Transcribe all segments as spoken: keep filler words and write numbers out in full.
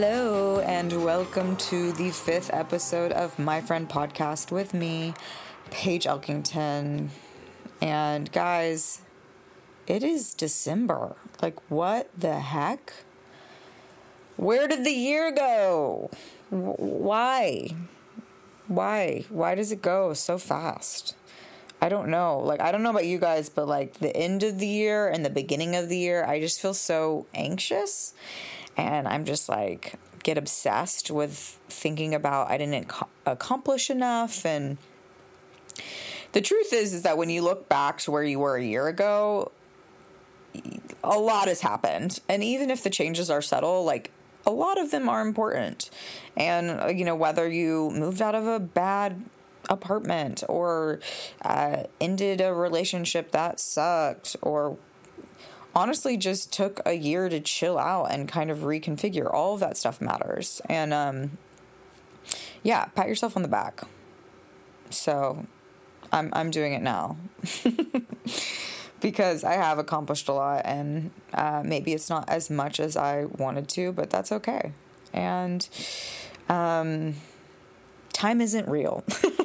Hello, and welcome to the fifth episode of My Friend Podcast with me, Paige Elkington. And guys, it is December. Like, what the heck? Where did the year go? W- why? Why? Why does it go so fast? I don't know. Like, I don't know about you guys, but like the end of the year and the beginning of the year, I just feel so anxious. And I'm just like, get obsessed with thinking about I didn't ac- accomplish enough. And the truth is, is that when you look back to where you were a year ago, a lot has happened. And even if the changes are subtle, like a lot of them are important. And, you know, whether you moved out of a bad apartment or uh, ended a relationship that sucked, or honestly just took a year to chill out and kind of reconfigure, all of that stuff matters. And um, yeah, pat yourself on the back. So I'm I'm doing it now. Because I have accomplished a lot, and uh, maybe it's not as much as I wanted to, but that's okay. And um, time isn't real.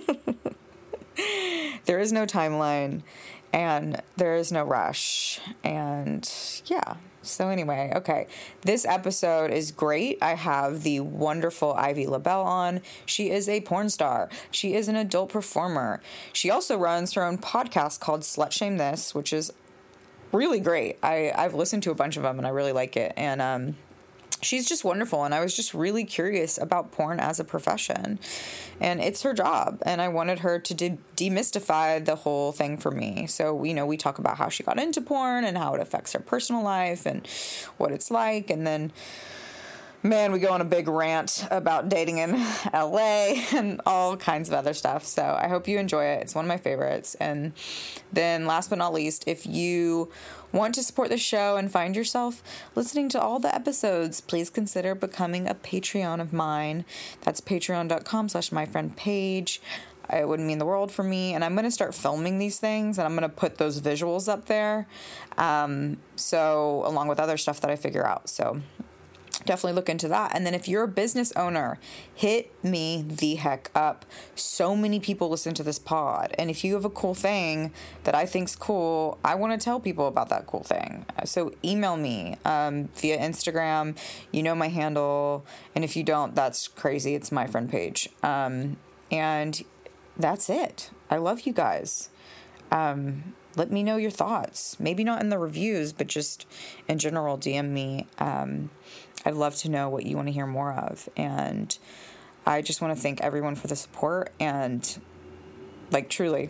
There is no timeline, and there is no rush. And yeah. So anyway, okay. This episode is great. I have the wonderful Ivy LaBelle on. She is a porn star. She is an adult performer. She also runs her own podcast called Slut Shame This, which is really great. I, I've listened to a bunch of them, and I really like it. And um, she's just wonderful. And I was just really curious about porn as a profession. And it's her job. And I wanted her to de- demystify the whole thing for me. So, you know, we talk about how she got into porn and how it affects her personal life and what it's like. And then, man, we go on a big rant about dating in L A and all kinds of other stuff. So I hope you enjoy it. It's one of my favorites. And then last but not least, if you want to support the show and find yourself listening to all the episodes, please consider becoming a Patreon of mine. That's patreon.com slash myfriendpage. It would mean the world for me. And I'm going to start filming these things, and I'm going to put those visuals up there. Um, so along with other stuff that I figure out. So definitely look into that. And then if you're a business owner, hit me the heck up. So many people listen to this pod. And if you have a cool thing that I think's cool, I want to tell people about that cool thing. So email me um, via Instagram. You know my handle. And if you don't, that's crazy. It's My Friend Page. Um, and that's it. I love you guys. Um, let me know your thoughts. Maybe not in the reviews, but just in general, D M me. Um, I'd love to know what you want to hear more of. And I just want to thank everyone for the support. And, like, truly,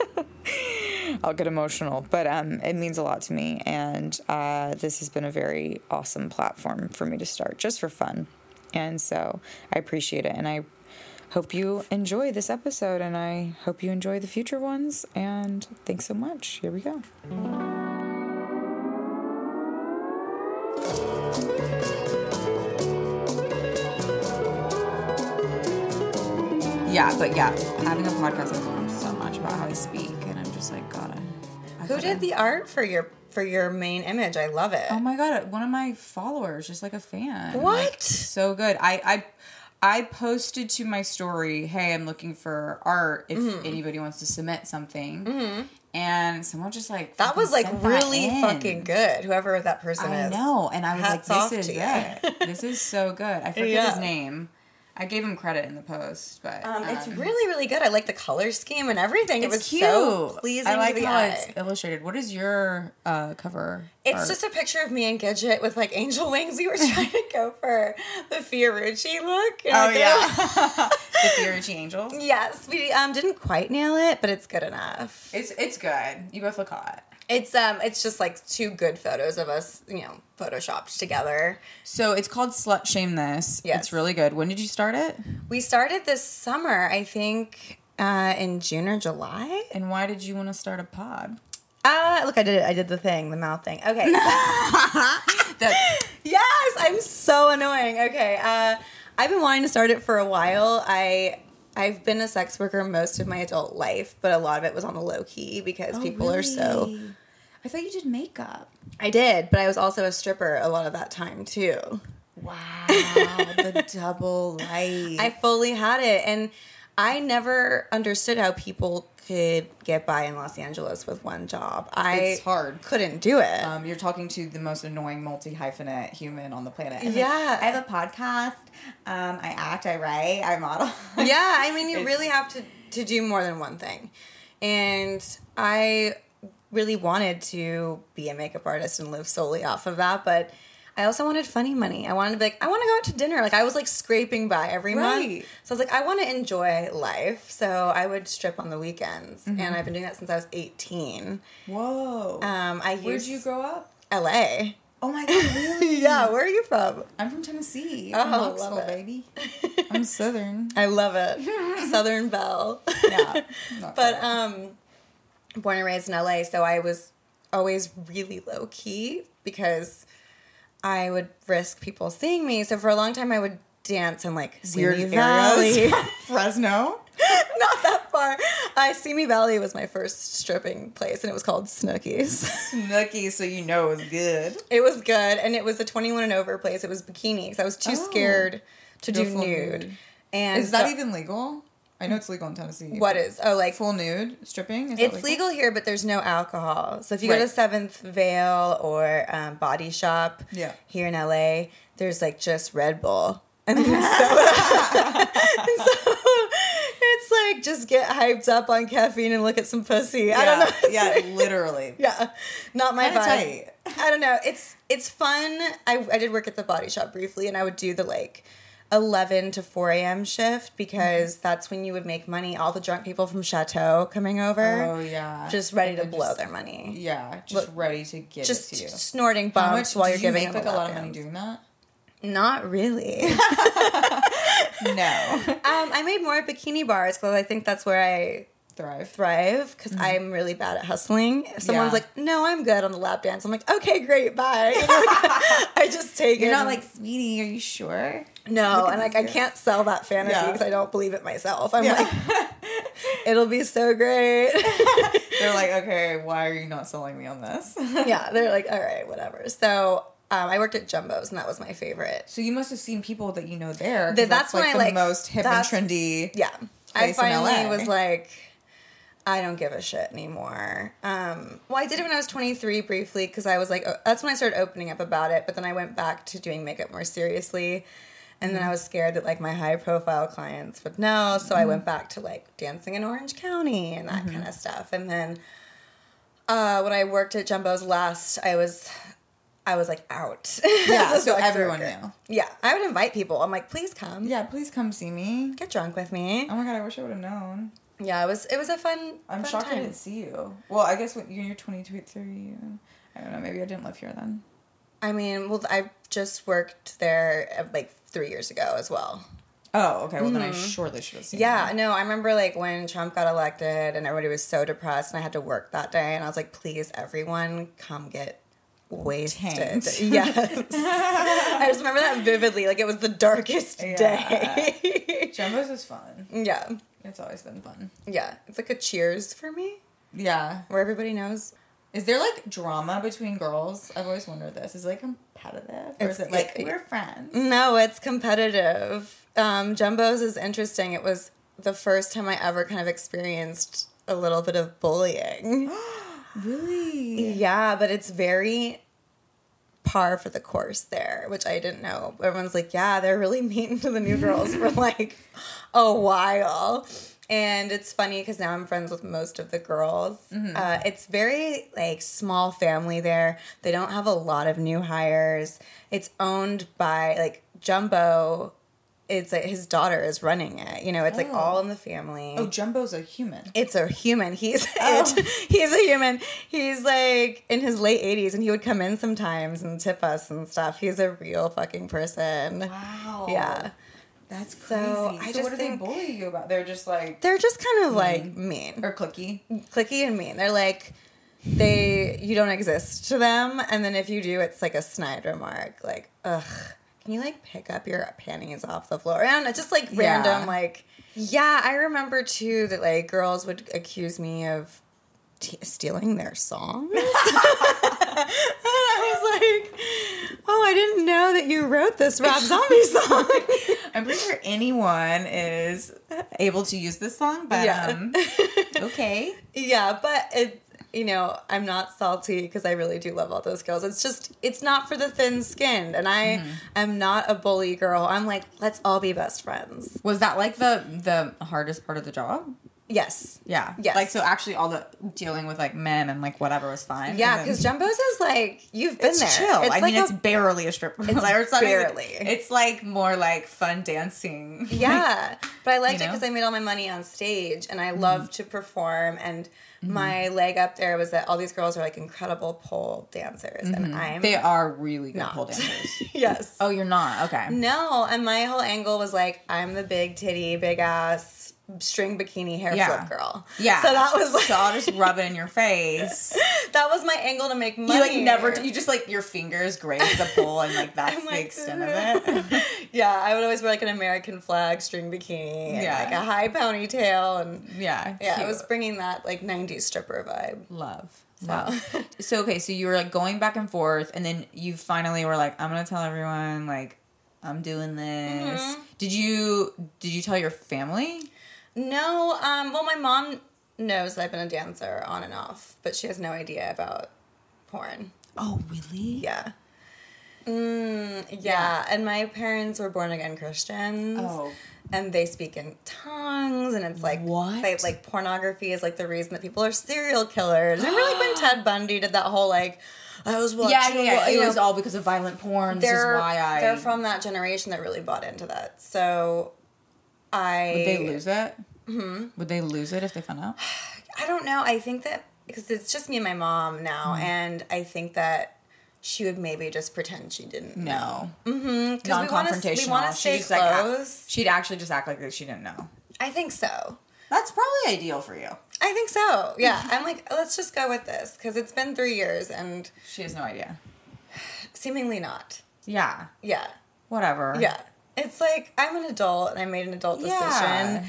I'll get emotional. But um, it means a lot to me. And uh, this has been a very awesome platform for me to start, just for fun. And so I appreciate it. And I hope you enjoy this episode. And I hope you enjoy the future ones. And thanks so much. Here we go. Yeah, but yeah, having a podcast, I've learned so much about how I speak, and I'm just like, God, I, I Who gotta... did the art for your for your main image? I love it. Oh my God, one of my followers, just like a fan. What? Like, so good. I, I I posted to my story, hey, I'm looking for art if mm-hmm. anybody wants to submit something. Mm-hmm. And someone just like that was like really fucking good. Whoever that person I is, I know, and I was Hats like, "This is it. This is so good." I forget yeah. his name. I gave him credit in the post, but um, um, it's really, really good. I like the color scheme and everything. It's it was cute. So pleasing. I like to the how eye. it's illustrated. What is your uh, cover? It's art? just a picture of me and Gidget with like angel wings. We were trying to go for the Fiorucci look. Oh yeah, the Fiorucci angels. Yes, we um didn't quite nail it, but it's good enough. It's it's good. You both look hot. It's um, it's just like two good photos of us, you know, photoshopped together. So it's called Slut Shame This. Yes. It's really good. When did you start it? We started this summer, I think, uh, in June or July. And why did you want to start a pod? Uh, look, I did it. I did the thing, the mouth thing. Okay. that- yes, I'm so annoying. Okay. Uh, I've been wanting to start it for a while. I I've been a sex worker most of my adult life, but a lot of it was on the low key because oh, people really? are so... I thought you did makeup. I did, but I was also a stripper a lot of that time, too. Wow. the double light. I fully had it. And I never understood how people could get by in Los Angeles with one job. I It's hard. couldn't do it. Um, you're talking to the most annoying multi-hyphenate human on the planet. And Yeah. like, I have a podcast. Um, I act, I write, I model. Yeah, I mean, you It's- really have to, to do more than one thing. And I really wanted to be a makeup artist and live solely off of that, but I also wanted funny money. I wanted to be like, I want to go out to dinner. Like, I was like scraping by every Right. month. So I was like, I want to enjoy life. So I would strip on the weekends. Mm-hmm. And I've been doing that since I was eighteen. Whoa. Um, I Where'd used you grow up? L A. Oh my god, really? Yeah, where are you from? I'm from Tennessee. Oh, I'm love Knoxville, it. baby. I'm Southern. I love it. Southern Belle. Yeah. Not But far. um, born and raised in L A, so I was always really low key because I would risk people seeing me. So for a long time, I would dance in like Weird Simi Valley. areas. Fresno. Not that far. Uh, Simi Valley was my first stripping place, and it was called Snookies. Snooki, so you know it was good. It was good, and it was a twenty-one and over place. It was bikinis. I was too Oh. scared to Go do full nude. nude. And Is that so- even legal? I know it's legal in Tennessee. what is? Oh, like Full nude stripping? Is that it's legal here, but there's no alcohol. So if you go Right. to Seventh Veil or um, Body Shop Yeah. here in L A, there's like just Red Bull. And so, and so it's like just get hyped up on caffeine and look at some pussy. Yeah, I don't know. yeah, literally. Yeah, not my Kinda vibe. tight. I don't know. It's it's fun. I I did work at the Body Shop briefly, and I would do the like eleven to four a.m. shift because that's when you would make money. All the drunk people from Chateau coming over, Oh, yeah. just ready And to then blow just- their money. Yeah, just Look, ready to give Just it to you. snorting How bumps much while did you're you giving make them like a lot of lap money dance. doing that? Not really. um, No. I made more at bikini bars because I think that's where I Thrive. thrive because I'm really bad at hustling. If someone's Yeah. like, no, I'm good on the lap dance, I'm like, okay, great, bye. You know, like, I just take You're it. not and- like, sweetie, are you sure? no, Look at and like this I girl. can't sell that fantasy Yeah. because I don't believe it myself. I'm Yeah. like, it'll be so great. They're like, okay, why are you not selling me on this? Yeah, they're like, all right, whatever. So um, I worked at Jumbo's, and that was my favorite. So you must have seen people that you know there. 'cause Th- that's like when I, the like, most hip and that's- trendy. Yeah, I place in L finally A. was like, I don't give a shit anymore. Um, well, I did it when I was twenty-three briefly because I was like, oh, that's when I started opening up about it. But then I went back to doing makeup more seriously. And then I was scared that like my high profile clients would know. So I went back to like dancing in Orange County and that kind of stuff. And then uh, when I worked at Jumbo's last, I was I was like out. Yeah, As a so sex everyone worker. knew. Yeah, I would invite people. I'm like, please come. Yeah, please come see me. Get drunk with me. Oh my god, I wish I would have known. Yeah, it was it was a fun. I'm fun shocked I time. didn't see you. Well, I guess when you're twenty-three, I don't know, maybe I didn't live here then. I mean, well, I just worked there uh, like three years ago as well. Oh, okay. Well, then I surely should have seen Yeah, you. no, I remember like when Trump got elected and everybody was so depressed and I had to work that day and I was like, please, everyone, come get wasted. Tanked. Yes. I just remember that vividly. Like it was the darkest Yeah. day. Jumbo's is fun. Yeah. It's always been fun. Yeah. It's like a cheers for me Yeah. where everybody knows. Is there like drama between girls? I've always wondered this. Is it like competitive? Or It's- is it like it- we're friends? No, it's competitive. Um, Jumbo's is interesting. It was the first time I ever kind of experienced a little bit of bullying. Really? Yeah, but it's very par for the course there, which I didn't know. Everyone's like, yeah, they're really mean to the new girls for like a while. And it's funny because now I'm friends with most of the girls. Mm-hmm. Uh, it's very like small family there. They don't have a lot of new hires. It's owned by like Jumbo. It's like his daughter is running it. You know, it's like Oh. all in the family. Oh, Jumbo's a human. It's a human. He's Oh. it. He's a human. He's like in his late eighties, and he would come in sometimes and tip us and stuff. He's a real fucking person. Wow. Yeah. That's So, crazy. I So, just what do think- they bully you about? They're just like They're just kind of like mean, or clicky. clicky and mean. They're like they you don't exist to them, and then if you do, it's like a snide remark, like ugh. Can you like pick up your panties off the floor? I don't know, just like Yeah. random like. Yeah, I remember too that like girls would accuse me of t- stealing their songs. And I was like, oh, I didn't know that you wrote this Rob Zombie song. I'm pretty sure anyone is able to use this song, but Yeah. um, okay. Yeah, but it, you know, I'm not salty because I really do love all those girls. It's just, it's not for the thin-skinned, and I Mm-hmm. am not a bully girl. I'm like, let's all be best friends. Was that like the the hardest part of the job? Yes. Yeah. Yes. Like, so actually all the dealing with like men and like whatever was fine. Yeah, And then- because Jumbo's is like, you've been it's there. chill. It's I like mean, a- it's barely a strip club. It's Like, it's not even- barely. it's like more like fun dancing. Yeah, but I liked You it know? because I made all my money on stage, and I love to perform. And my leg up there was that all these girls are like incredible pole dancers, and I'm They are really good not. pole dancers. yes. Oh, you're not? Okay. No, and my whole angle was like, I'm the big titty, big ass, string bikini hair Yeah. flip girl. Yeah. So that was like, So I'll just rub it in your face. that was my angle to make money. You like never, you just like your fingers graze the pole and like that's I'm the like, extent of it. yeah, I would always wear like an American flag string bikini and Yeah. like a high ponytail, and Yeah. yeah, cute. it was bringing that like nineties stripper vibe. Love. So. Love. So, okay, so you were like going back and forth, and then you finally were like, I'm going to tell everyone, like, I'm doing this. Mm-hmm. Did you, did you tell your family? No, um, well, my mom knows that I've been a dancer on and off, but she has no idea about porn. Oh, really? Yeah. Mm, yeah. And my parents were born again Christians. Oh. And they speak in tongues, and it's like What? They, like pornography is like the reason that people are serial killers. Remember, like when Ted Bundy did that whole like, I was watching. Yeah, yeah, yeah. you It know, was all because of violent porn. This is they're why I. they're from that generation that really bought into that. So, I Would they lose it? Mm-hmm. Would they lose it if they found out? I don't know. I think that because it's just me and my mom now, Mm-hmm. and I think that she would maybe just pretend she didn't. No. Mm-hmm. Non-confrontational. We want to stay She's like, act- close. she'd actually just act like that she didn't know. I think so. That's probably ideal for you. I think so. Yeah. I'm like, let's just go with this because it's been three years and She has no idea. seemingly not. Yeah. Yeah. Whatever. Yeah. It's like I'm an adult and I made an adult decision, Yeah.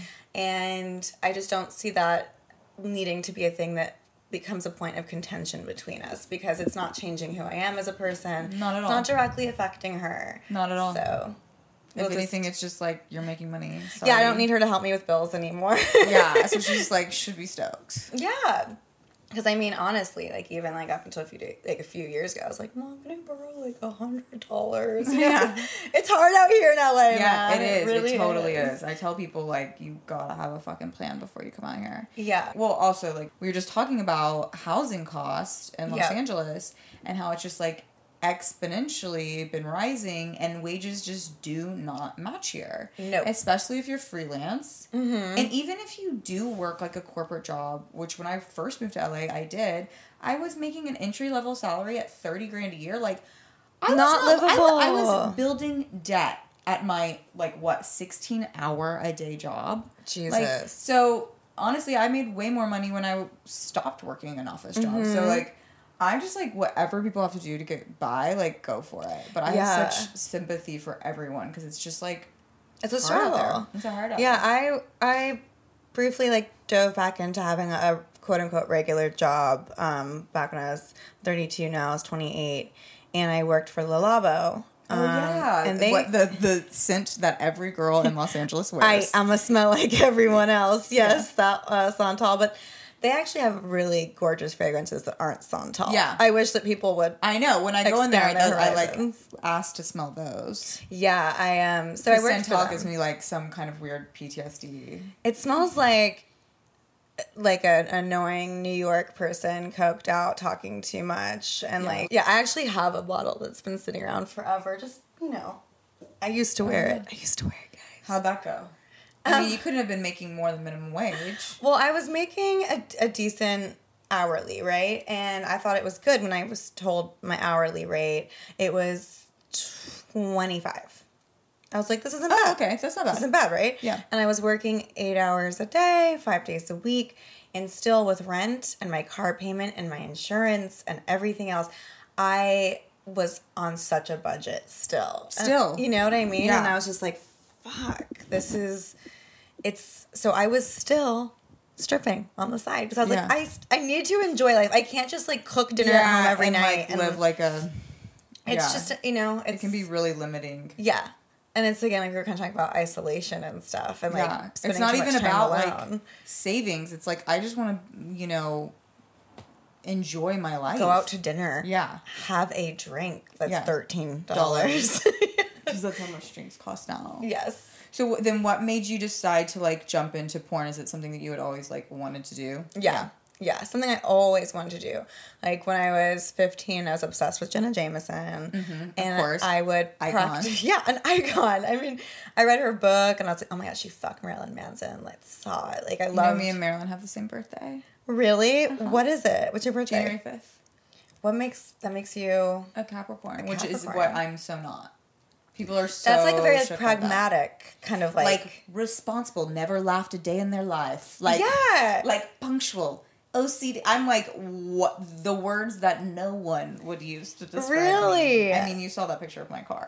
and I just don't see that needing to be a thing that becomes a point of contention between us because it's not changing who I am as a person. Not at It's all. not directly affecting her. Not at all. So, If we'll just- anything, it's just like you're making money. yeah, I don't Sorry. need her to help me with bills anymore. Yeah, so she's like should be stoked. Yeah. Because I mean, honestly, like even like up until a few days, like a few years ago, I was like, "Mom, can I borrow like a hundred dollars?" Yeah. it's hard out here in L A. Yeah, man. it is. It, really totally is. I tell people like you gotta have a fucking plan before you come out here. Yeah. Well, also like we were just talking about housing costs in Los Yep. Angeles and how it's just like exponentially been rising and wages just do not match here. Nope. Especially if you're freelance. Mm-hmm. And even if you do work like a corporate job, which when I first moved to L A I did, I was making an entry level salary at thirty grand a year. Like I was Not I- I, livable. was building debt at my like what sixteen hour a day job. Jesus. Like, so honestly, I made way more money when I stopped working an office job. Mm-hmm. So like, I'm just like whatever people have to do to get by, like go for it. But I Yeah. have such sympathy for everyone because it's just like It's a hard out there. struggle. It's a hard out Yeah, there. I I briefly like dove back into having a, a quote unquote regular job um, back when I was thirty-two. Now I was twenty-eight, and I worked for Le Labo. Oh Um, yeah, and they what the the scent that every girl in Los Angeles I wears. I'm a smell like everyone else. Yes, that uh, Santal, but they actually have really gorgeous fragrances that aren't Santal. Yeah. I wish that people would. I know when I go in there, I, Expand their I like horizons. ask to smell those. Yeah, I um. So I worked for Santal them. gives me like some kind of weird P T S D. It smells like like an annoying New York person coked out talking too much and Yeah. like yeah, I actually have a bottle that's been sitting around forever. Just you know, I used to wear it. I used to wear it, guys. How'd that go? I mean, you couldn't have been making more than minimum wage. Well, I was making a, a decent hourly, right? And I thought it was good when I was told my hourly rate. It was twenty-five. I was like, this isn't Oh, bad. okay, that's not This bad. isn't bad, right? Yeah. And I was working eight hours a day, five days a week, and still with rent and my car payment and my insurance and everything else, I was on such a budget still. Still. And you know what I mean? Yeah. And I was just like, fuck, this is, it's, so I was still stripping on the side because I was Yeah. like, I, I need to enjoy life. I can't just like cook dinner at home every and, night like, and live like a It's Yeah. just, you know, it's, It can be really limiting. yeah. And it's, again, like we were kind of talking about isolation and stuff. And, like, Yeah. spending It's not too even much time about, alone. like, savings. It's like, I just want to, you know, enjoy my life. Go out to dinner. Yeah. Have a drink that's Yeah. thirteen dollars. Because that's how much drinks cost now. Yes. So then what made you decide to, like, jump into porn? Is it something that you had always, like, wanted to do? Yeah. Yeah. Something I always wanted to do. Like, when I was fifteen, I was obsessed with Jenna Jameson. Mm-hmm. And Of course. I would Icon. practice. Yeah, an icon. I mean, I read her book and I was like, oh my gosh, she fucked Marilyn Manson. Let's saw it. Like, I You know, love me and Marilyn have the same birthday. Really? What is it? What's your birthday? January fifth. What makes that makes you? A Capricorn, A which is Capricorn. what I'm so not. People are so That's like a very like, shook by that. pragmatic kind of like, like responsible, never laughed a day in their life. Like yeah, like punctual. O C D. I'm like, what? The words that no one would use to describe Really? me. I mean, you saw that picture of my car.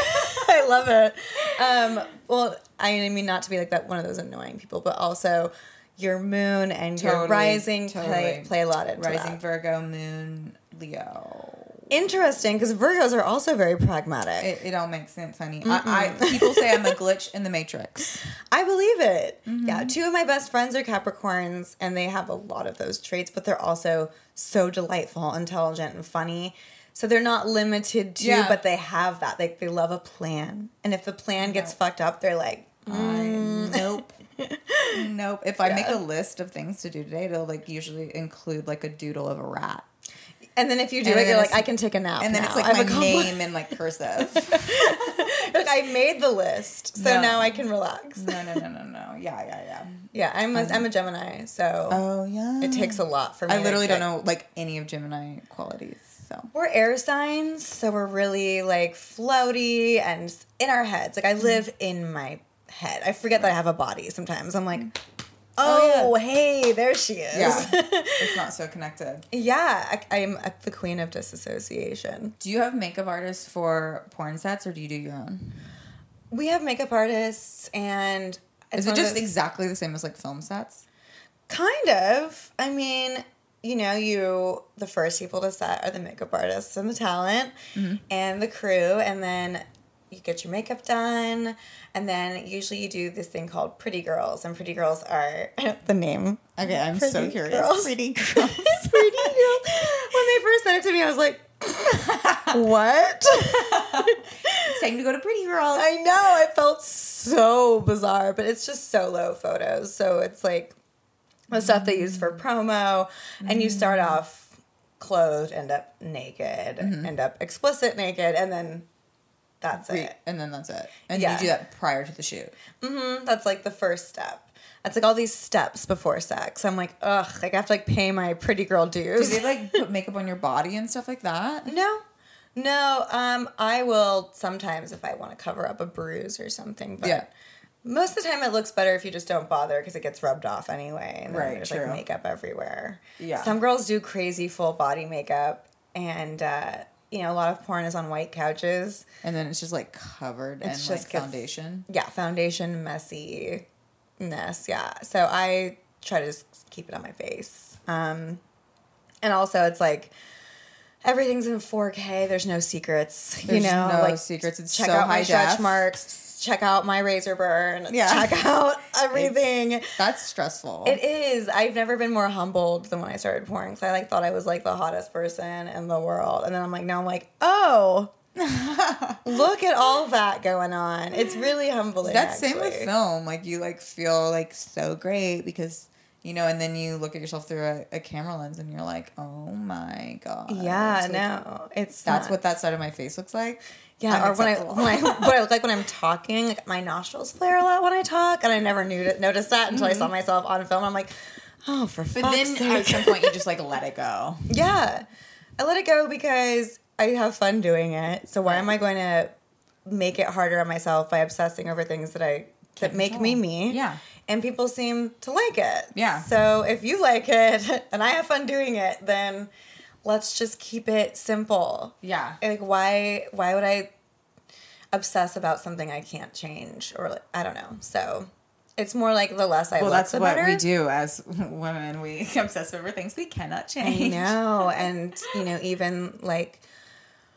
I love it. Um, well, I mean, not to be like that one of those annoying people, but also your moon and your Totally, rising play totally. play a lot into Rising that. Virgo, Moon, Leo. Interesting, because Virgos are also very pragmatic. It, it all makes sense, honey. I, I people say I'm a glitch in the Matrix. I believe it. Mm-hmm. Yeah, two of my best friends are Capricorns, and they have a lot of those traits, but they're also so delightful, intelligent, and funny. So they're not limited to, Yeah. but they have that. Like, they love a plan. And if the plan gets Nope. fucked up, they're like, I, nope. Nope. If I Yeah. make a list of things to do today, it'll like usually include like a doodle of a rat. and then if you do And it, then you're like, it's- I can take a nap. And then now. it's like I've my accomplished- name in like cursive. Like, I made the list, so No. now I can relax. no, no, no, no, no. Yeah, yeah, yeah. Yeah, I'm a, I'm a Gemini, so Oh yeah. it takes a lot for me. I to literally get- don't know like any of Gemini qualities. So We're air signs, so we're really like floaty and in our heads. Like I live in my head. I forget that I have a body sometimes. I'm like, oh, Oh, hey, there she is. yeah, it's not so connected. Yeah, I, I'm uh, the queen of disassociation. Do you have makeup artists for porn sets, or do you do your own? We have makeup artists, and it's Is it one of just those- exactly the same as like film sets? kind of? I mean, you know, you the first people to set are the makeup artists and the talent Mm-hmm. and the crew, and then you get your makeup done, and then usually you do this thing called Pretty Girls, and Pretty Girls are the name. Okay, I'm so Pretty curious. Girls. Pretty girls. Pretty Girls. When they first sent it to me, I was like, what? It's time to go to Pretty Girls. I know, it felt so bizarre, but it's just solo photos, so it's like the stuff they use for promo, and you start off clothed, end up naked, end up explicit naked, and then that's Re- it. and then that's it. And Yeah. you do that prior to the shoot. hmm That's like the first step. That's like all these steps before sex. I'm like, ugh, like I have to like pay my pretty girl Do dues. they like put makeup on your body and stuff like that? No. No, um, I will sometimes if I want to cover up a bruise or something, but Yeah. most of the time it looks better if you just don't bother because it gets rubbed off anyway. And then Right, there's true. like makeup everywhere. Yeah. Some girls do crazy full body makeup, and uh, you know, a lot of porn is on white couches. And then it's just like covered in It's like just gets- foundation. Yeah, foundation messiness. Yeah. So I try to just keep it on my face. Um, and also it's like everything's in four K. There's no secrets. There's you know, no like secrets. It's check so out my high stretch def. marks. Check out my razor burn. Yeah. Check out everything. That's stressful. It is. I've never been more humbled than when I started porn because I like thought I was like the hottest person in the world, and then I'm like, now I'm like, oh, look at all that going on. It's really humbling. That's same with actually. film. Like you like feel like so great because you know, and then you look at yourself through a, a camera lens and you're like, oh my god. Yeah, Like, no, it's That's what nuts. that side of my face looks like. Yeah, or when I Unacceptable. when I what I look like when I'm talking, like my nostrils flare a lot when I talk, and I never knew to, noticed that until I saw myself on film. I'm like, oh, for But fuck's then sake. at some point you just like let it go. Yeah, I let it go because I have fun doing it. So why am I going to make it harder on myself by obsessing over things that I that Can't make me control. me? Yeah. And people seem to like it. Yeah. So if you like it and I have fun doing it, then let's just keep it simple. Yeah. Like why why would I obsess about something I can't change, or like, I don't know. So it's more like the less I Well, look, that's the what better. we do as women. We obsess over things we cannot I change. know, and you know, even like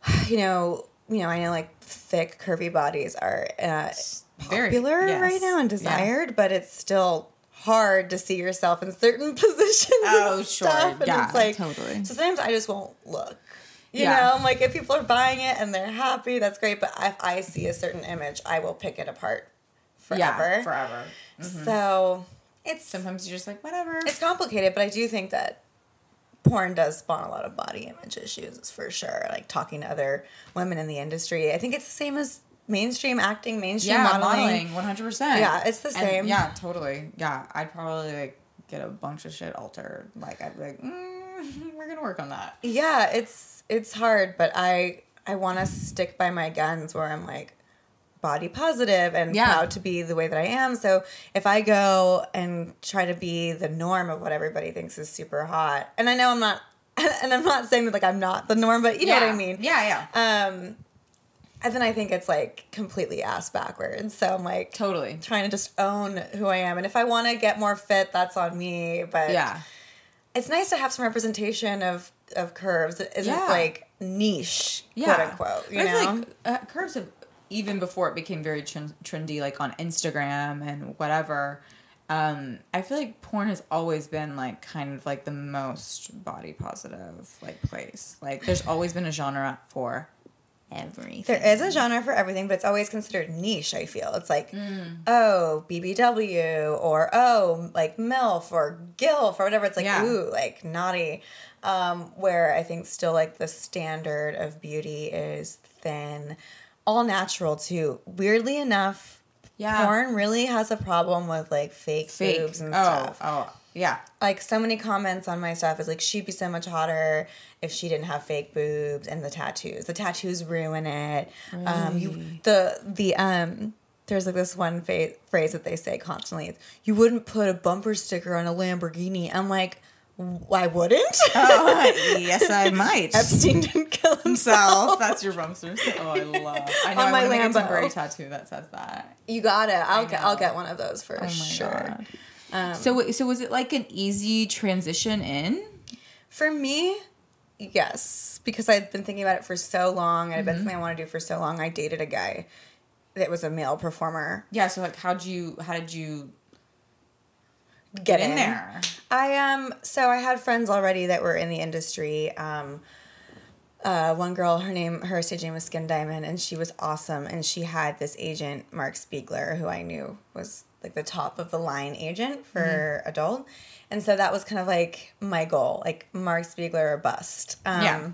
you know, you know, I know like thick, curvy bodies are uh, popular Very, yes. right now and desired, yeah. but it's still hard to see yourself in certain positions. Oh, and sure. Stuff, and yeah, it's like, totally. So sometimes I just won't look. You yeah. know, I'm like, if people are buying it and they're happy, that's great. But if I see a certain image, I will pick it apart forever. Yeah, forever. Mm-hmm. So it's sometimes you're just like, whatever. It's complicated, but I do think that porn does spawn a lot of body image issues for sure. Like talking to other women in the industry, I think it's the same as mainstream acting, mainstream yeah, modeling. modeling, one hundred percent. Yeah, it's the same. And yeah, totally. Yeah, I'd probably like get a bunch of shit altered. Like I'd be like, mm, we're gonna work on that. Yeah, it's it's hard, but I I want to stick by my guns where I'm like body positive and yeah. proud to be the way that I am. So if I go and try to be the norm of what everybody thinks is super hot, and I know I'm not, and I'm not saying that like I'm not the norm, but you yeah. know what I mean. Yeah, yeah. Um, and then I think it's like completely ass backwards. So I'm like totally trying to just own who I am, and if I want to get more fit, that's on me. But yeah, it's nice to have some representation of of curves. It isn't yeah. like niche, yeah. quote unquote. You but know, I feel like uh, curves have, even before it became very trend- trendy, like on Instagram and whatever. Um, I feel like porn has always been like kind of like the most body positive like place. Like there's always been a genre for everything. There is a genre for everything, but it's always considered niche, I feel. It's like, mm. oh, B B W, or oh, like MILF, or GILF, or whatever. It's like, yeah. ooh, like naughty. Um, where I think still like the standard of beauty is thin, all natural too. Weirdly enough, yeah. porn really has a problem with like fake, fake. boobs and oh, stuff. Oh, yeah. Like so many comments on my stuff is like, she'd be so much hotter if she didn't have fake boobs and the tattoos. The tattoos ruin it. Really? Um, you the the um. There's like this one fa- phrase that they say constantly. You wouldn't put a bumper sticker on a Lamborghini. I'm like, I wouldn't. Oh, yes, I might. Epstein didn't kill himself. That's your bumper. Oh, I love. I know. On I my want to make a Lambo. temporary tattoo that says that. You got it. I'll get. I'll get one of those for oh my sure. Um, so, so was it like an easy transition in? For me, yes, because I'd been thinking about it for so long, and mm-hmm. I'd been something I want to do for so long. I dated a guy that was a male performer. Yeah. So, like, how'd you? How did you get, get in, in there? I um. So I had friends already that were in the industry. Um. Uh, one girl, her name, her stage name was Skin Diamond, and she was awesome. And she had this agent, Mark Spiegler, who I knew was like the top of the line agent for mm-hmm. adult. And so that was kind of like my goal, like Mark Spiegler or bust. Um, yeah.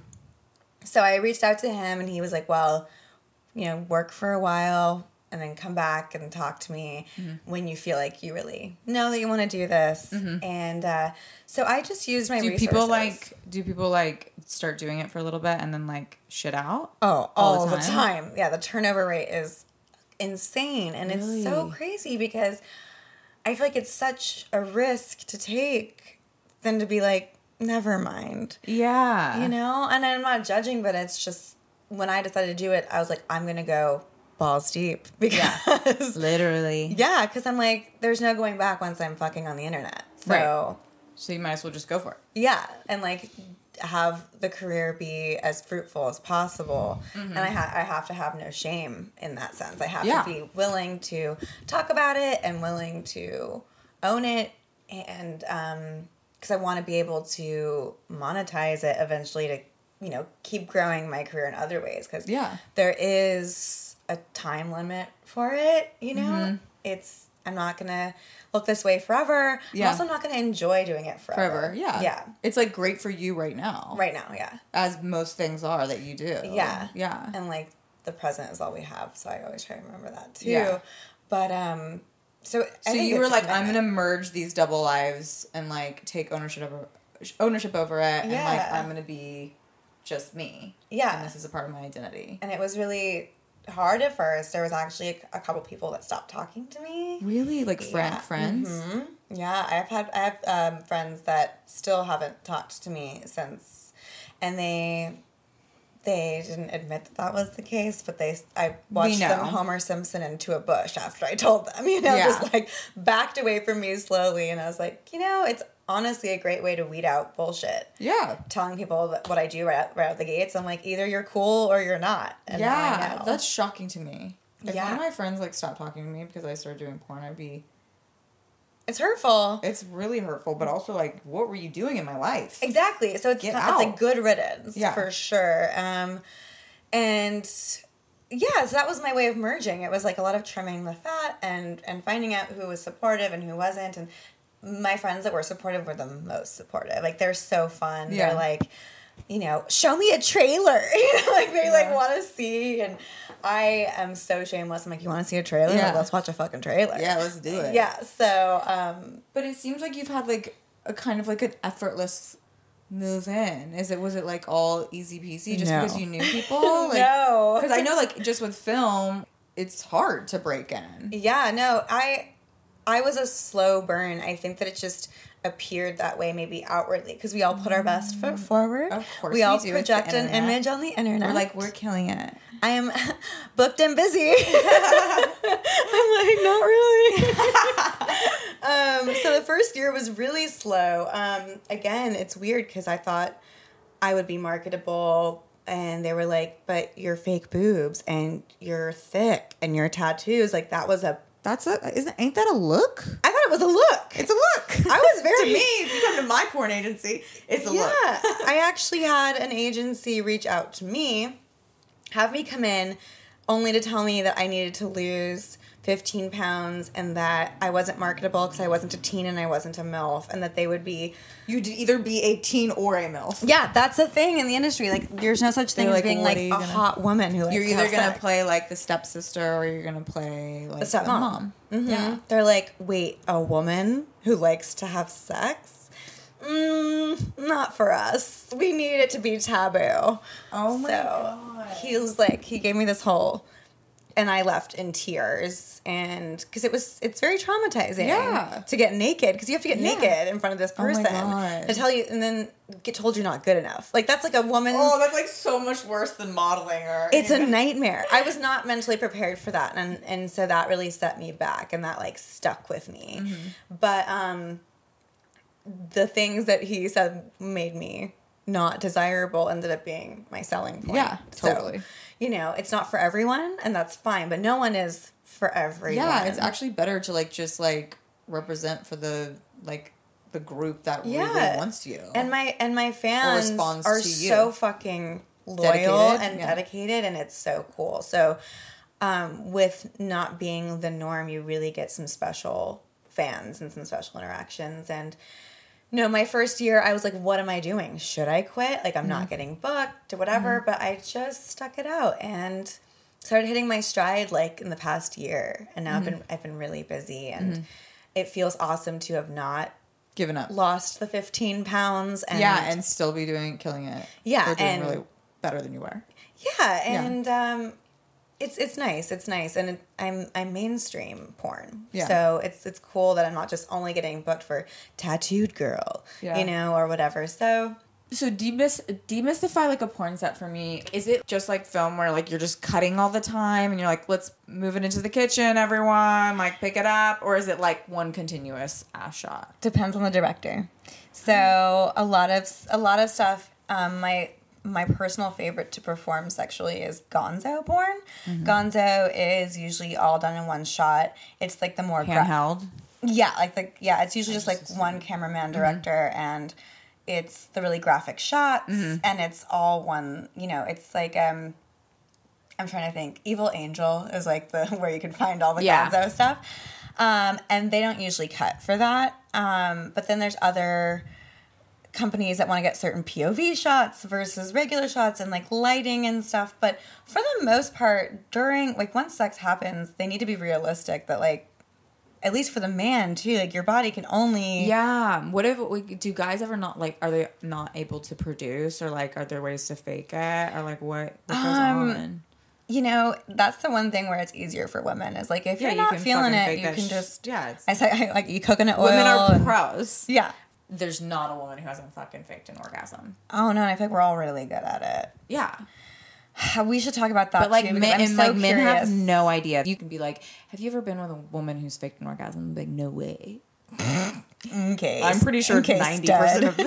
So I reached out to him, and he was like, well, you know, work for a while and then come back and talk to me mm-hmm. when you feel like you really know that you want to do this. Mm-hmm. And uh, so I just used my do resources. People like, do people like start doing it for a little bit and then like shit out? Oh, all, all the, time? the time. Yeah, the turnover rate is insane. And really? It's so crazy because I feel like it's such a risk to take than to be like, never mind. Yeah. You know? And I'm not judging, but it's just when I decided to do it, I was like, I'm going to go balls deep because yeah. literally yeah because I'm like, there's no going back once I'm fucking on the internet, so right. so you might as well just go for it. Yeah, and like have the career be as fruitful as possible. Mm-hmm. And I, ha- I have to have no shame in that sense. I have yeah. to be willing to talk about it and willing to own it, and um because I want to be able to monetize it eventually to, you know, keep growing my career in other ways, because yeah. there is a time limit for it, you know? Mm-hmm. It's, I'm not gonna look this way forever. Yeah. I'm also not gonna enjoy doing it forever. Forever, yeah. Yeah. It's like great for you right now. Right now, yeah. As most things are that you do. Yeah. Yeah. And like the present is all we have, so I always try to remember that too. Yeah. But um so So I think you were like, I'm gonna minute. merge these double lives and like take ownership over ownership over it, yeah. and like I'm gonna be just me. Yeah. And this is a part of my identity. And it was really hard at first. There was actually a, a couple people that stopped talking to me. Really? Like friend yeah. friends? Mm-hmm. Yeah, I've had I have um, friends that still haven't talked to me since, and they they didn't admit that that was the case, but they I watched them Homer Simpson into a bush after I told them, you know, yeah. just like backed away from me slowly, and I was like, you know, it's honestly a great way to weed out bullshit. Yeah. Telling people that what I do right out, right out the gates. I'm like, either you're cool or you're not. And now I Yeah, know. that's shocking to me. If Yeah. one of my friends like stopped talking to me because I started doing porn, I'd be. It's hurtful. It's really hurtful, but also like, what were you doing in my life? Exactly. So it's Get not, it's out. a good riddance Yeah. for sure. Um, and yeah, so that was my way of merging. It was like a lot of trimming the fat and and finding out who was supportive and who wasn't. And my friends that were supportive were the most supportive. Like they're so fun. Yeah. They're like, you know, show me a trailer. You know, like they like Yeah. want to see. And I am so shameless. I'm like, you want to see a trailer? Yeah. Like, let's watch a fucking trailer. Yeah, let's do it. Yeah. So, um, But it seems like you've had like a kind of like an effortless move in. Is it was it like all easy peasy just No. because you knew people? Like, no. Because I know like just with film, it's hard to break in. Yeah, no, I I was a slow burn. I think that it just appeared that way maybe outwardly because we all put our best foot forward. Of course we we all do. It's the project an internet. image on the internet. We're like we're killing it. I am booked and busy. I'm like, not really. um, so the first year was really slow. Um, again, it's weird because I thought I would be marketable. And they were like, but you're fake boobs and you're thick and your tattoos. Like that was a, That's a isn't ain't that a look? I thought it was a look. It's a look. I was very- to me, if you come to my porn agency, it's a Yeah. look. I actually had an agency reach out to me, have me come in, only to tell me that I needed to lose fifteen pounds and that I wasn't marketable because I wasn't a teen and I wasn't a MILF and that they would be... You'd either be a teen or a MILF. Yeah, that's a thing in the industry. Like, there's no such thing They're as like, being what like are a you gonna- hot woman who likes You're to either have gonna sex. play like the stepsister or you're gonna play like The stepmom. the mom. Mhm. Yeah. They're like, wait, a woman who likes to have sex? Mm, not for us. We need it to be taboo. Oh my so God. he was like, he gave me this whole, and I left in tears, and because it was, it's very traumatizing. Yeah. To get naked because you have to get Yeah. naked in front of this Oh my person God. to tell you, and then get told you're not good enough. Like that's like a woman's. Oh, that's like so much worse than modeling or It's a nightmare. I was not mentally prepared for that, and and so that really set me back, and that like stuck with me. Mm-hmm. But um, the things that he said made me not desirable ended up being my selling point. Yeah, totally. So, you know, it's not for everyone, and that's fine. But no one is for everyone. Yeah, it's actually better to like just like represent for the like the group that Yeah. really wants you. And my and my fans responds are to you. so fucking loyal Dedicated, and yeah. dedicated, and it's so cool. So, um, with not being the norm, you really get some special fans and some special interactions. And no, my first year, I was like, "What am I doing? Should I quit? Like, I'm Mm-hmm. not getting booked or whatever." But I just stuck it out and started hitting my stride like in the past year. And now Mm-hmm. I've been I've been really busy, and it feels awesome to have not Given up. lost the fifteen pounds and yeah, and still be doing killing it. Yeah, or doing and- really better than you were. yeah and um it's it's nice it's nice and it, i'm i'm mainstream porn. Yeah. So it's it's cool that I'm not just only getting booked for tattooed girl, Yeah. you know, or whatever. So So demys- demystify like a porn set for me. Is it just like film where like you're just cutting all the time and you're like, let's move it into the kitchen, everyone, like pick it up, or is it like one continuous ass shot? depends on the director. So a lot of a lot of stuff. Um, my my personal favorite to perform sexually is gonzo porn. Mm-hmm. Gonzo is usually all done in one shot. It's like the more gra- Handheld. Yeah, like the yeah, it's usually just like one cameraman director, and it's the really graphic shots, and it's all one. You know, it's like um, I'm trying to think. Evil Angel is like the where you can find all the Yeah. Gonzo stuff, um, and they don't usually cut for that. Um, but then there's other companies that want to get certain P O V shots versus regular shots and like lighting and stuff. But for the most part, during like once sex happens, they need to be realistic that like. At least for the man too, like your body can only Yeah. What if we do guys ever not like are they not able to produce or like are there ways to fake it or like what, what goes Um, on? you know, that's the one thing where it's easier for women is like if Yeah, you're you not can feeling fucking it, fake you that can sh- just yeah, it's- I say like you coconut oil. Women are and- pros. Yeah. There's not a woman who hasn't fucking faked an orgasm. Oh no, and I think we're all really good at Yeah. it. We should talk about that But like too. men, because I'm and so like men curious. have no idea. You can be like, "Have you ever been with a woman who's faked an orgasm?" I'm like, no way. Okay. I'm pretty sure ninety percent of them.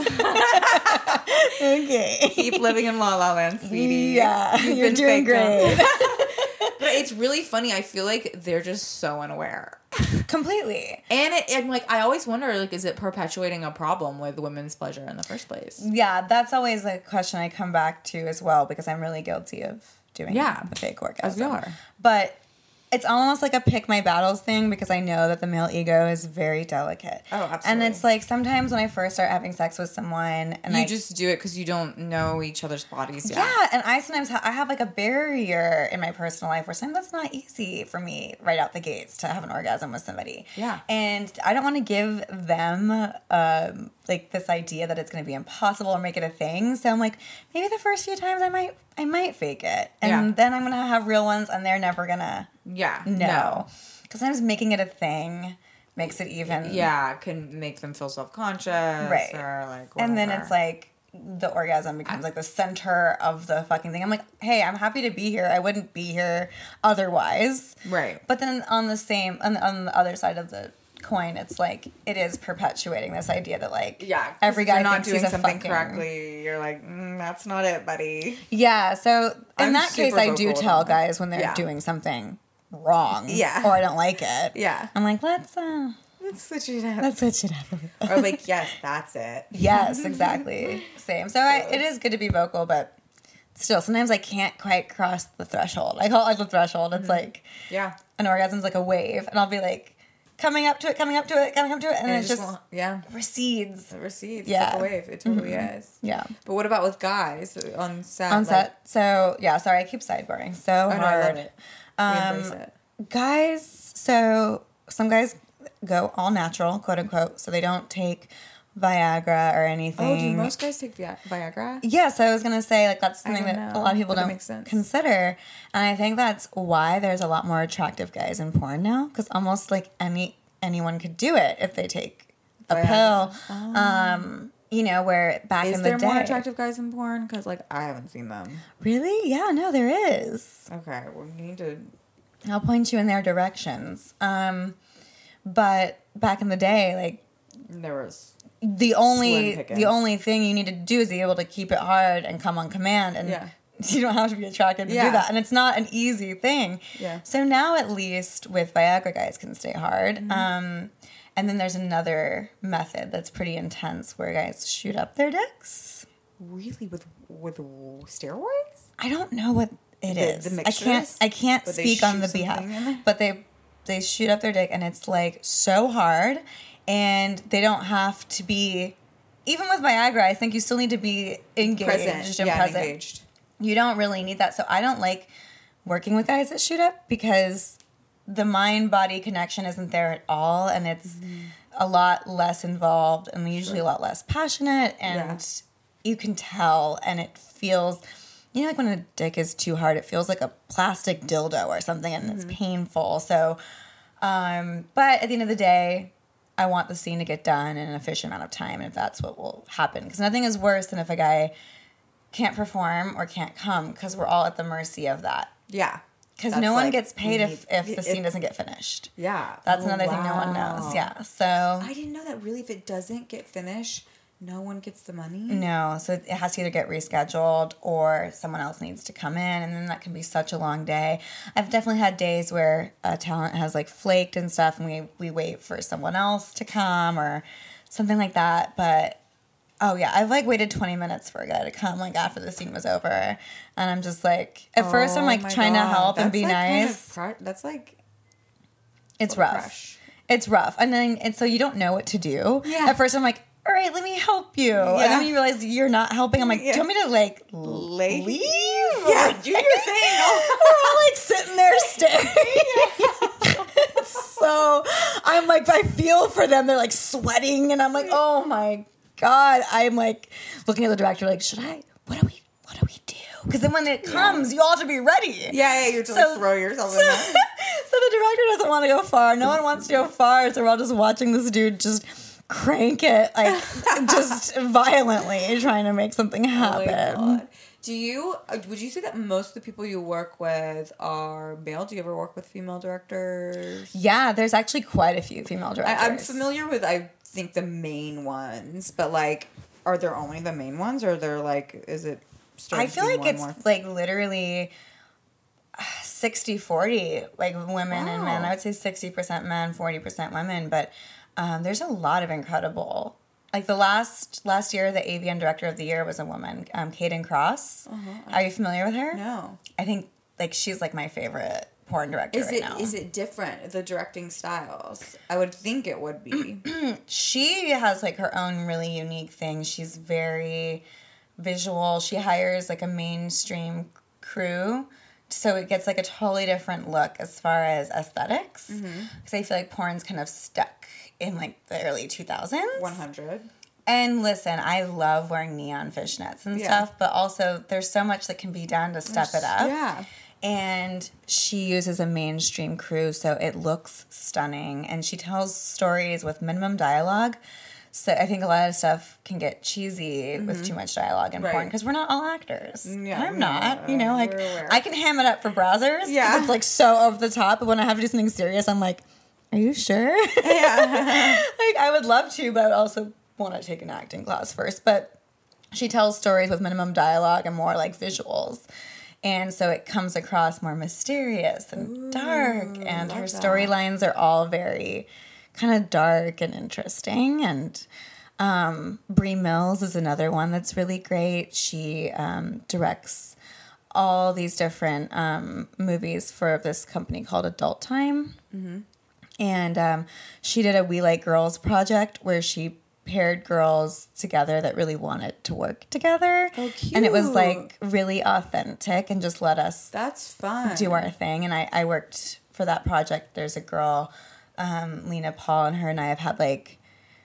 Okay. Keep living in La La Land, sweetie. Yeah, You've you're been doing victim. great. But it's really funny. I feel like they're just so unaware. Completely. And it, and like, I always wonder, like, is it perpetuating a problem with women's pleasure in the first place? Yeah, that's always a question I come back to as well because I'm really guilty of doing Yeah, the fake orgasm. as we are. But it's almost like a pick my battles thing because I know that the male ego is very delicate. Oh, absolutely. And it's like sometimes when I first start having sex with someone and You I just do it because you don't know each other's bodies yet. yeah, and I sometimes ha- I have like a barrier in my personal life where sometimes it's not easy for me right out the gates to have an orgasm with somebody. Yeah. And I don't want to give them um, like this idea that it's going to be impossible or make it a thing. So I'm like, maybe the first few times I might I might fake it, and Yeah. then I'm gonna have real ones, and they're never gonna Yeah. know. Because sometimes making it a thing makes it even Yeah, can make them feel self-conscious. Right. Or like whatever. And then it's like the orgasm becomes like the center of the fucking thing. I'm like, hey, I'm happy to be here. I wouldn't be here otherwise. Right. But then on the same, on the, on the other side of the coin, it's like it is perpetuating this idea that like Yeah. 'cause every if you're guy not thinks doing he's a something fucking, correctly, you're like, mm, that's not it, buddy. Yeah. So in I'm that case, super I do vocal tell about that. guys when they're Yeah. doing something wrong. Yeah. Or I don't like it. Yeah. I'm like, let's uh, Let's switch it up. let's switch it up. Or like, yes, that's it. Yes, exactly. Same. So I, it is good to be vocal, but still, sometimes I can't quite cross the threshold. I call it like the threshold. It's like Yeah. an orgasm's like a wave, and I'll be like coming up to it, coming up to it, coming up to it, and, And then it it just, just won't- yeah. recedes. It recedes. Yeah. It's like a wave. It totally is. Yeah. But what about with guys on set? On like- set. So yeah, sorry, I keep sideboarding so Oh, no, I hard. love it. We Um, embrace it. Guys, so some guys go all natural, quote unquote, so they don't take Viagra or anything. Oh, do most guys take Vi- Viagra? Yeah, so I was gonna say like that's I something don't that know, a lot of people but that don't makes sense. consider, and I think that's why there's a lot more attractive guys in porn now, because almost like any anyone could do it if they take a Viagra. pill. Um, you know, where back Is in the there day, more attractive guys in porn? Because like I haven't seen them. really, yeah, no, there is. Okay, well you need to. I'll point you in their directions. Um, but back in the day, like There was. the only Slim pickings. the only thing you need to do is be able to keep it hard and come on command, and Yeah. you don't have to be attractive to Yeah. do that, and it's not an easy thing. Yeah. So now at least with Viagra, guys can stay hard. Mm-hmm. Um, and then there's another method that's pretty intense where guys shoot up their dicks. Really with with steroids? I don't know what it The- is. the I can't. mixtures? I can't But they speak on shoot the something behalf, in there? but they they shoot up their dick, and it's like so hard, and they don't have to be. Even with Viagra, I think you still need to be engaged Present. and Yeah, present. engaged. You don't really need that. So I don't like working with guys that shoot up because the mind body connection isn't there at all, and it's a lot less involved and usually a lot less passionate, and Yeah. you can tell, and it feels. You know, like when a dick is too hard, it feels like a plastic dildo or something, and it's painful. So, um, but at the end of the day, I want the scene to get done in an efficient amount of time, and if that's what will happen, because nothing is worse than if a guy can't perform or can't come, because we're all at the mercy of that. Yeah. Because That's no one like, gets paid we if, if need- the scene doesn't get finished. Yeah. That's Oh, another thing no one knows. wow. Yeah. So I didn't know that really if it doesn't get finished, no one gets the money. no, so it has to either get rescheduled or someone else needs to come in, and then that can be such a long day. I've definitely had days where a talent has like flaked and stuff, and we we wait for someone else to come or something like that. But oh yeah, I've like waited twenty minutes for a guy to come like after the scene was over, and I'm just like at first I'm Oh like my trying to God. help and That's, be like, kind of nice. cru- that's like It's a little rough. crush. It's rough, and then and so you don't know what to do. Yeah. At first I'm like, all right, let me help you. And then Yeah. when you realize you're not helping, I'm like, Yeah. do you want me to like Lay- leave? Yeah, do your thing. We're all like sitting there staring. So I'm like, I feel for them. They're like sweating, and I'm like, oh my God. I'm like looking at the director, like, should I? What do we? What do we do? Because then when it comes, you all have to be ready. Yeah, yeah, you have to So- like throw yourself So, in there. so the director doesn't want to go far. No one wants to go far. So we're all just watching this dude just crank it, like just violently trying to make something Oh my happen. God. Do you, uh, would you say that most of the people you work with are male? Do you ever work with female directors? Yeah, there's actually quite a few female directors. I, I'm familiar with, I think the main ones, but like, are there only the main ones, or they're like, is it? I feel like more it's more? like literally sixty forty, like women Wow. and men. I would say sixty percent men, forty percent women, but um, there's a lot of incredible. Like the last last year, the A V N Director of the Year was a woman, um, Kaden Cross. Uh-huh. Are you familiar with her? No. I think like she's like my favorite porn director Is right it now. is it different, the directing styles? I would think it would be. She has like her own really unique thing. She's very visual. She hires like a mainstream crew, so it gets like a totally different look as far as aesthetics. Because I feel like porn's kind of stuck in like the early two thousands. one hundred. And listen, I love wearing neon fishnets and Yeah. stuff, but also there's so much that can be done to step it up. Yeah. And she uses a mainstream crew, so it looks stunning. And she tells stories with minimum dialogue. So I think a lot of stuff can get cheesy with too much dialogue in Right. porn because we're not all actors. Yeah, I'm we not. know. You know, like We're aware. I can ham it up for browsers. 'cause Yeah. it's like so over the top. But when I have to do something serious, I'm like, are you sure? Yeah. Like I would love to, but I would also want to take an acting class first. But she tells stories with minimum dialogue and more like visuals. And so it comes across more mysterious and dark. And her storylines are all very kind of dark and interesting. And um, Brie Mills is another one that's really great. She um, directs all these different um, movies for this company called Adult Time. Mm-hmm. And um, she did a We Like Girls project where she paired girls together that really wanted to work together. Oh, cute. And it was like really authentic and just let us That's fun. do our thing. And I, I worked for that project. There's a girl, um, Lena Paul, and her and I have had like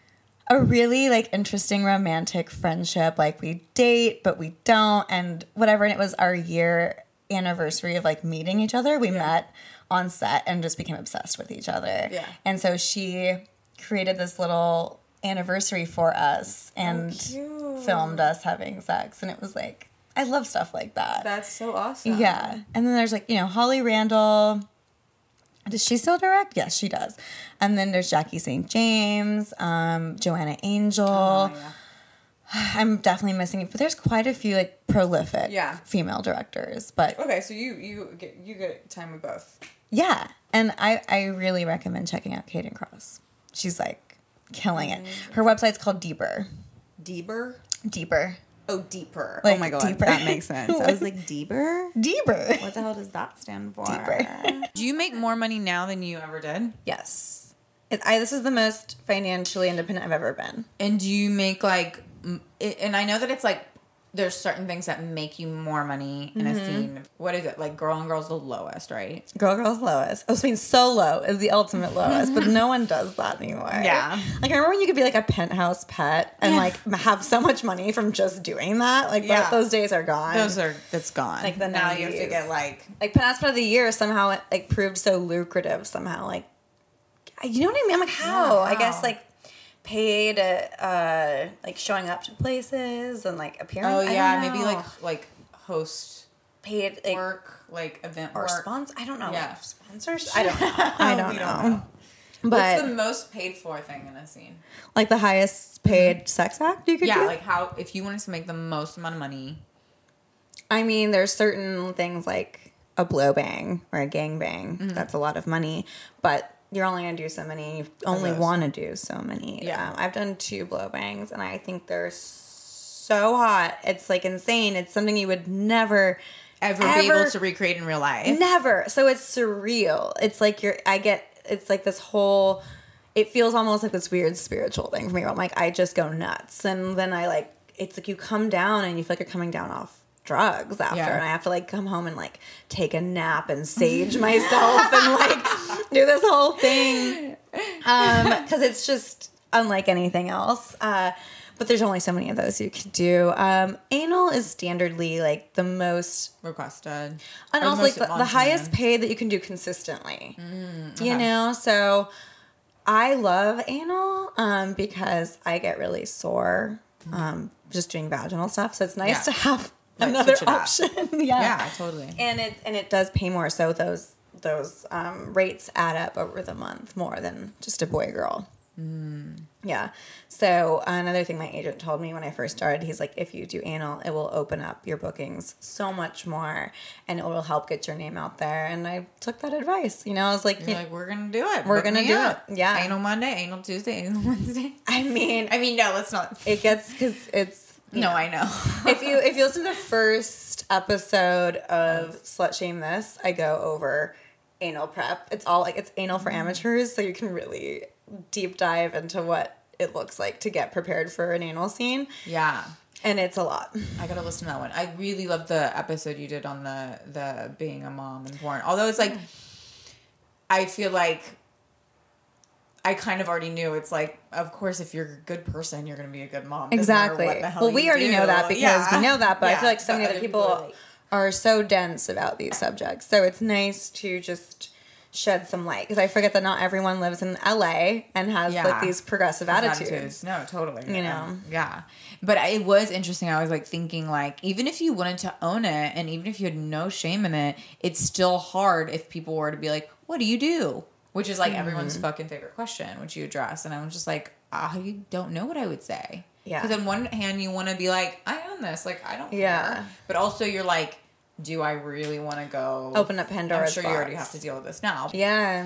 a really like interesting romantic friendship. Like we date, but we don't, and whatever. And it was our year anniversary of like meeting each other. We met on set and just became obsessed with each other. Yeah. And so she created this little anniversary for us and cute. filmed us having sex. And it was like, I love stuff like that. That's so awesome. Yeah. And then there's like, you know, Holly Randall. Does she still direct? Yes, she does. And then there's Jackie Saint James, um, Joanna Angel. Oh, yeah. I'm definitely missing it, but there's quite a few like prolific Yeah. female directors. But Okay, so you you get you get time with both. yeah, and I, I really recommend checking out Kaden Cross. She's like killing it. Her website's called Deeper. Deeper? Deeper. Oh, deeper. Like oh my god, deeper. that makes sense. I was like, deeper? Deeper. What the hell does that stand for? Deeper. Do you make more money now than you ever did? Yes. It, I, this is the most financially independent I've ever been. And do you make like, m- it, and I know that it's like, there's certain things that make you more money in a scene. What is it? Like Girl on Girl's the lowest, right? Girl Girl's lowest. I mean, solo is the ultimate lowest, but no one does that anymore. Yeah. Like, I remember when you could be like a penthouse pet and Yeah. like have so much money from just doing that. Like, Yeah. that, those days are gone. Those are, that's gone. Like the now you have to nineties. get like, like penthouse pet of the year somehow it like proved so lucrative somehow. Like, you know what I mean? I'm like, how? Yeah, I guess how? like paid uh like showing up to places and like appearing. oh I yeah, don't maybe know. like, like host paid like work, like event or work. sponsor. I don't know. Yeah. Like sponsors. I don't know. I don't We know. don't know. But What's the most paid for thing in a scene? like the highest paid sex act you could Yeah, do? like how, if you wanted to make the most amount of money. I mean, there's certain things like a blow bang or a gang bang. Mm-hmm. That's a lot of money, but you're only going to do so many. You only those. want to do so many. Yeah. Um, I've done two blow bangs, and I think they're so hot. It's like insane. It's something you would never, Ever, be able to recreate in real life. never. So it's surreal. It's like you're, I get, it's like this whole, it feels almost like this weird spiritual thing for me where I'm like, I just go nuts. And then I like, it's like you come down and you feel like you're coming down off drugs after. Yeah. And I have to like come home and like take a nap and sage myself and like do this whole thing. Um, cause it's just unlike anything else. Uh, but there's only so many of those you can do. Um, anal is standardly like the most Requested. and Or also most like the, on the highest demand. paid that you can do consistently. You okay. know, so I love anal um, because I get really sore um, just doing vaginal stuff. So it's nice Yeah. to have Like, another switch it up. option. yeah. Yeah, totally. and it and it does pay more. So those those um, rates add up over the month more than just a boy girl. Mm. Yeah. So another thing my agent told me when I first started, he's like, if you do anal, it will open up your bookings so much more, and it will help get your name out there. And I took that advice. You know, I was like, You're like, we're gonna do it. We're Book gonna me do up. it. Yeah. Anal Monday, anal Tuesday, anal Wednesday. I mean, I mean, no, let's not. it gets because it's. No, I know. if you if you listen to the first episode of Slut Shame This, I go over anal prep. It's all like it's anal for amateurs, so you can really deep dive into what it looks like to get prepared for an anal scene. Yeah. And it's a lot. I gotta listen to that one. I really love the episode you did on the the being a mom and porn. Although it's like, I feel like I kind of already knew. It's like, of course, if you're a good person, you're gonna be a good mom. Doesn't Exactly. matter what the hell Well, we you already do. know that because Yeah. we know that, but I Yeah, feel like so but many other people are like- are so dense about these subjects. So it's nice to just shed some light, because I forget that not everyone lives in L A and has Yeah. like these progressive attitudes. attitudes. No, totally. You Yeah. know? Yeah. But it was interesting. I was like thinking, like, even if you wanted to own it and even if you had no shame in it, it's still hard if people were to be like, what do you do? Which is like everyone's fucking favorite question, which you address. And I was just like, I don't know what I would say. Yeah. Because on one hand, you want to be like, I own this. Like, I don't Yeah. care. But also you're like, do I really want to go Open up Pandora's I'm sure you already box. have to deal with this now. Yeah.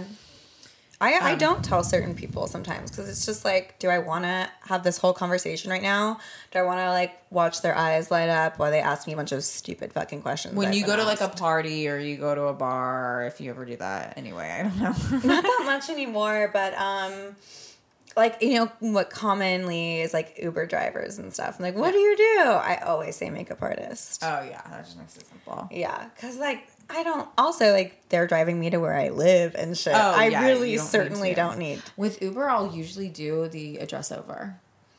I, I Um, don't tell certain people sometimes because it's just like, do I want to have this whole conversation right now? Do I want to like watch their eyes light up while they ask me a bunch of stupid fucking questions? When I've you been go to like a asked? party or you go to a bar, if you ever do that. Anyway, I don't know. Not that much anymore, but um, like, you know, what commonly is like Uber drivers and stuff. I'm like, what do you do? I always say makeup artist. Oh yeah, that just makes it simple. Yeah, because like I don't. Also, like they're driving me to where I live and shit. Oh, I yeah, really you don't certainly need to. don't need. With Uber, I'll usually do the address over.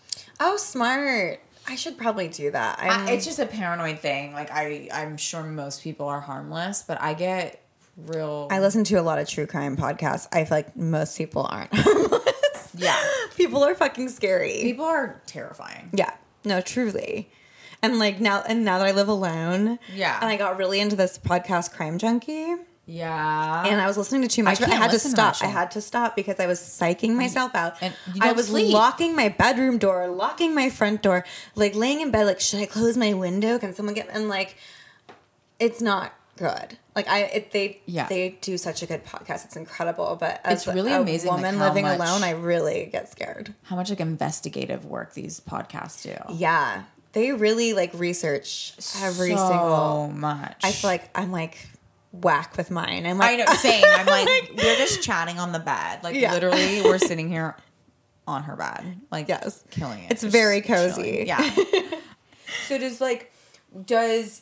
Oh, smart. I should probably do that. I'm, I, it's just a paranoid thing. Like I, I'm sure most people are harmless, but I get real. I listen to a lot of true crime podcasts. I feel like most people aren't harmless. Yeah, People are fucking scary. people are terrifying. Yeah. No, truly. And like now, and now that I live alone, Yeah. and I got really into this podcast, Crime Junkie, Yeah, and I was listening to too much. I But I can't had to listen to that stop. I shit. had to stop because I was psyching myself out. and you I don't was sleep. locking my bedroom door, locking my front door, like laying in bed. Like, should I close my window? Can someone get? And like, it's not good. Like I, it, they, Yeah. they do such a good podcast. It's incredible. But as It's really a amazing, like, woman how living much- alone, I really get scared. how much like investigative work these podcasts do. Yeah, they really like research every so single. much. I feel like I'm like whack with mine. I'm like, I know. Same. I'm like, we're just chatting on the bed. Like Yeah. literally, we're sitting here on her bed. Like Yes. killing it. It's Just very cozy. chilling. Yeah. So does like does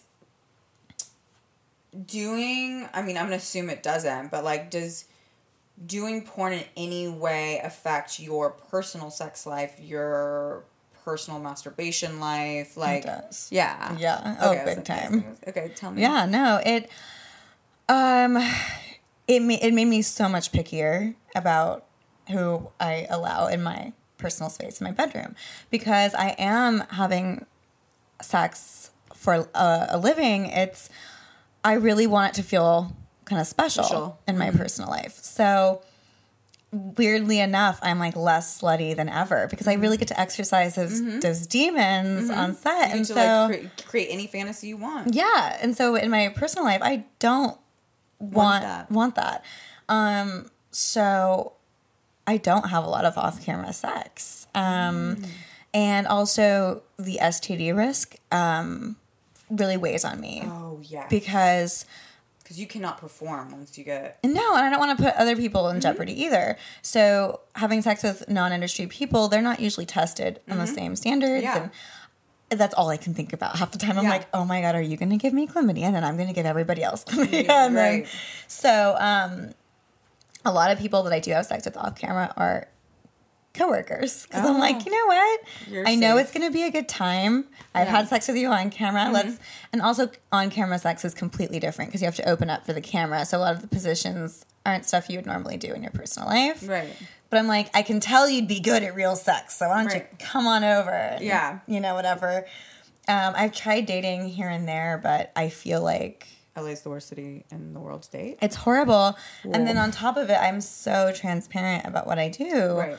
doing? I mean, I'm gonna assume it doesn't, but like, does doing porn in any way affect your personal sex life, your personal masturbation life? Like, does. yeah, Yeah. Oh, Okay, I was big like, time. Okay, tell me. Yeah, no, it um it ma- it made me so much pickier about who I allow in my personal space in my bedroom, because I am having sex for a, a living. It's I really want it to feel kind of special, Special. in my personal life. So weirdly enough, I'm like less slutty than ever because I really get to exercise those those demons on set, You and get so to like create, create any fantasy you want. yeah, and so in my personal life, I don't want that. want that. Um, so I don't have a lot of off-camera sex, um, and also the S T D risk um, really weighs on me Oh yeah. because Because you cannot perform once you get. no, and I don't want to put other people in jeopardy either. So having sex with non-industry people, they're not usually tested on the same standards, Yeah. and that's all I can think about half the time. I'm Yeah. like, oh my God, are you going to give me chlamydia? And then I'm going to give everybody else chlamydia. And then, Right. so um, a lot of people that I do have sex with off camera are coworkers. Because I'm Oh. like, you know what? You're I know safe. it's going to be a good time. I've Yeah. had sex with you on camera. Let's And also on camera sex is completely different because you have to open up for the camera. So a lot of the positions aren't stuff you would normally do in your personal life. Right. But I'm like, I can tell you'd be good at real sex, so why don't Right. you come on over? and, Yeah. You know, whatever. Um, I've tried dating here and there, but I feel like L A's the worst city in the world to date. it's horrible. And then Whoa. on top of it, I'm so transparent about what I do. Right.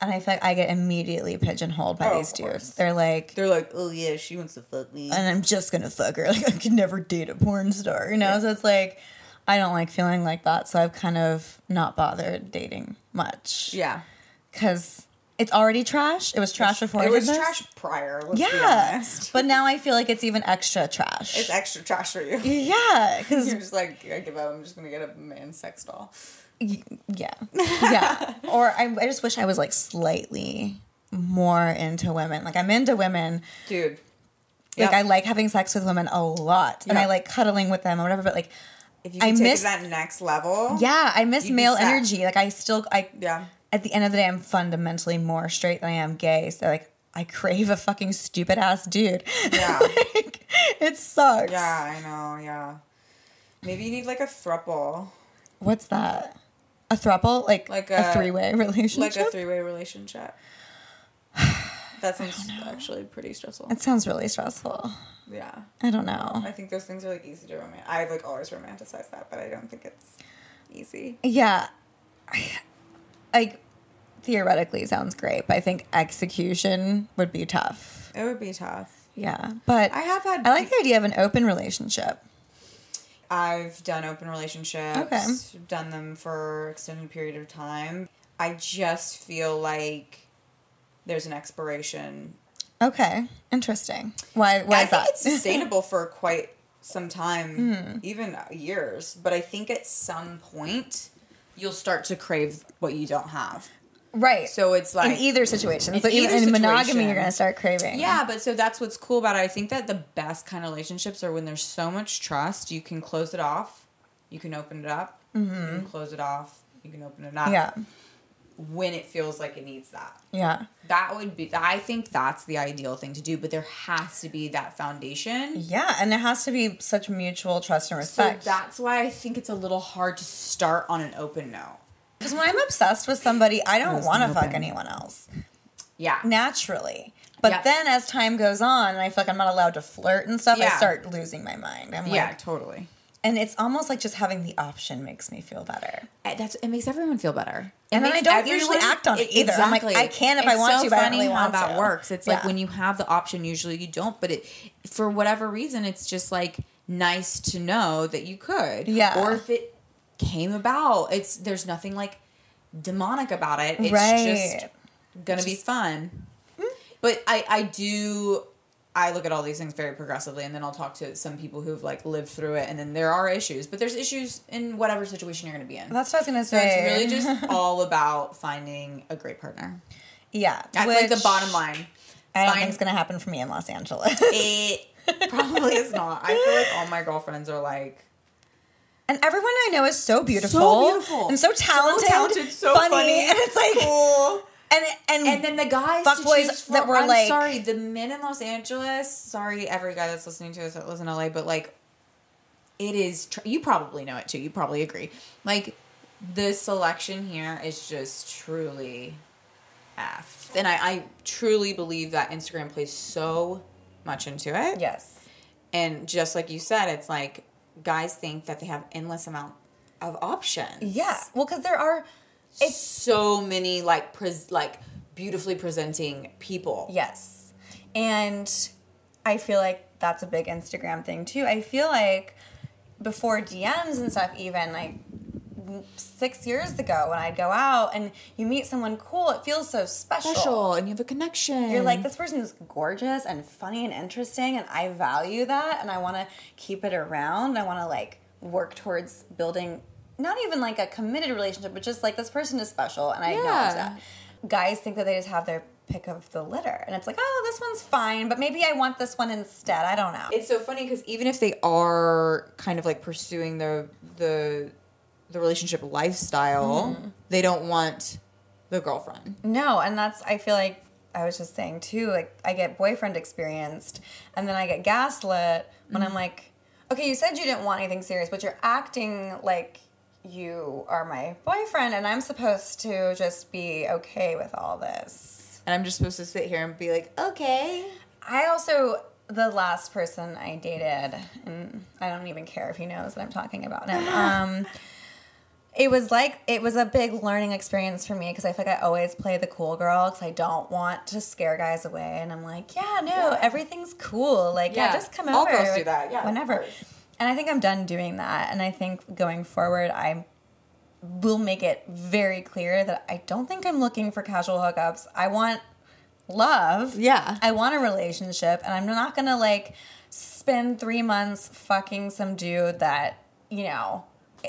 And I feel like I get immediately pigeonholed by Oh, these of dudes. course. They're like, They're like, oh yeah, she wants to fuck me. and I'm just gonna fuck her. Like I could never date a porn star, you know. Yeah. So it's like, I don't like feeling like that. So I've kind of not bothered dating much. Yeah, because it's already trash. It was trash before. It was this. trash prior. Let's yeah, be honest. But now I feel like it's even extra trash. It's extra trash for you. Yeah, because you're just like, I give up. I'm just gonna get a man sex doll. Yeah, yeah. Or I, I just wish I was like slightly more into women. Like I'm into women, dude. Like Yep. I like having sex with women a lot, and Yep. I like cuddling with them or whatever. But like, if you can I take miss it to that next level, yeah, I miss you'd be male set. energy. Like I still, I yeah. At the end of the day, I'm fundamentally more straight than I am gay. So like, I crave a fucking stupid ass dude. Yeah, like, it sucks. Yeah, I know. Yeah, maybe you need like a throuple. What's that? A throuple? Like, Like a, a three-way relationship? Like a three-way relationship. That sounds actually pretty stressful. It sounds really stressful. Yeah. I don't know. I think those things are like easy to romanticize. I've like always romanticized that, but I don't think it's easy. Yeah. Like, theoretically sounds great, but I think execution would be tough. It would be tough. Yeah. But I have had... I like the idea of an open relationship. I've done open relationships. Okay. Done them for extended period of time. I just feel like there's an expiration. Okay. Interesting. Why, why I is think that? it's sustainable for quite some time, Mm. even years. But I think at some point, you'll start to crave what you don't have. Right. So it's like... in either situation. In so even either in monogamy, situation. you're going to start craving. Yeah, but so that's what's cool about it. I think that the best kind of relationships are when there's so much trust, you can close it off, you can open it up, Mm-hmm. you can close it off, you can open it up. Yeah. When it feels like it needs that. Yeah. That would be, I think that's the ideal thing to do, but there has to be that foundation. Yeah, and there has to be such mutual trust and respect. So that's why I think it's a little hard to start on an open note. Because when I'm obsessed with somebody, I don't Yes, want to open. fuck anyone else. Yeah. Naturally. But Yep. then as time goes on and I feel like I'm not allowed to flirt and stuff, I Yeah. start losing my mind. I'm Yeah, like, totally. and it's almost like just having the option makes me feel better. Uh, That's it makes everyone feel better. It And then I makes don't usually everyone- act on it either. Exactly. I'm like, I can if I It's want so to, but I don't funny really how want that to. works. It's like Yeah. when you have the option, usually you don't. But it, for whatever reason, it's just like nice to know that you could. Yeah. Or if it came about, it's there's nothing like demonic about it. It's Right. just gonna be fun. But I, I do. I look at all these things very progressively, and then I'll talk to some people who've like lived through it, and then there are issues, but there's issues in whatever situation you're going to be in. That's what I was going to So say. it's really just all about finding a great partner. Yeah. That's like the which bottom line. I don't Find- think it's going to happen for me in Los Angeles. It probably is not. I feel like all my girlfriends are like, And everyone I know is so beautiful. So beautiful. And so talented. So talented, so funny. And it's like, cool. and, and, And then the guys fuck to boys choose that from- were I'm like- sorry, the men in Los Angeles. Sorry, every guy that's listening to us that lives in L A, but like, it is. Tr- you probably know it too. You probably agree. Like, the selection here is just truly aft, and I, I truly believe that Instagram plays so much into it. yes. And just like you said, it's like guys think that they have endless amount of options. Yeah. Well, because there are, It's so many like pres- like beautifully presenting people. yes. And I feel like that's a big Instagram thing too. I feel like before D Ms and stuff, even like six years ago when I'd go out and you meet someone cool, it feels so special. Special, and you have a connection. You're like, this person is gorgeous and funny and interesting, and I value that, and I want to keep it around. I want to like work towards building not even like a committed relationship, but just like this person is special, and I acknowledge Yeah. that. Guys think that they just have their pick of the litter, and it's like, oh, this one's fine, but maybe I want this one instead. I don't know. It's so funny because even if they are kind of like pursuing the the the relationship lifestyle, Mm. they don't want the girlfriend. No, and that's, I feel like, I was just saying too, like, I get boyfriend experienced, and then I get gaslit when I'm like, okay, you said you didn't want anything serious, but you're acting like you are my boyfriend, and I'm supposed to just be okay with all this. And I'm just supposed to sit here and be like, okay. I also, the last person I dated, and I don't even care if he knows that I'm talking about him, um, it was like, it was a big learning experience for me because I feel like I always play the cool girl because I don't want to scare guys away. And I'm like, yeah, no, yeah. everything's cool. Like, yeah, yeah just come All over. All girls do that, yeah. Whenever. And I think I'm done doing that. And I think going forward, I will make it very clear that I don't think I'm looking for casual hookups. I want love. Yeah. I want a relationship. And I'm not going to, like, spend three months fucking some dude that, you know...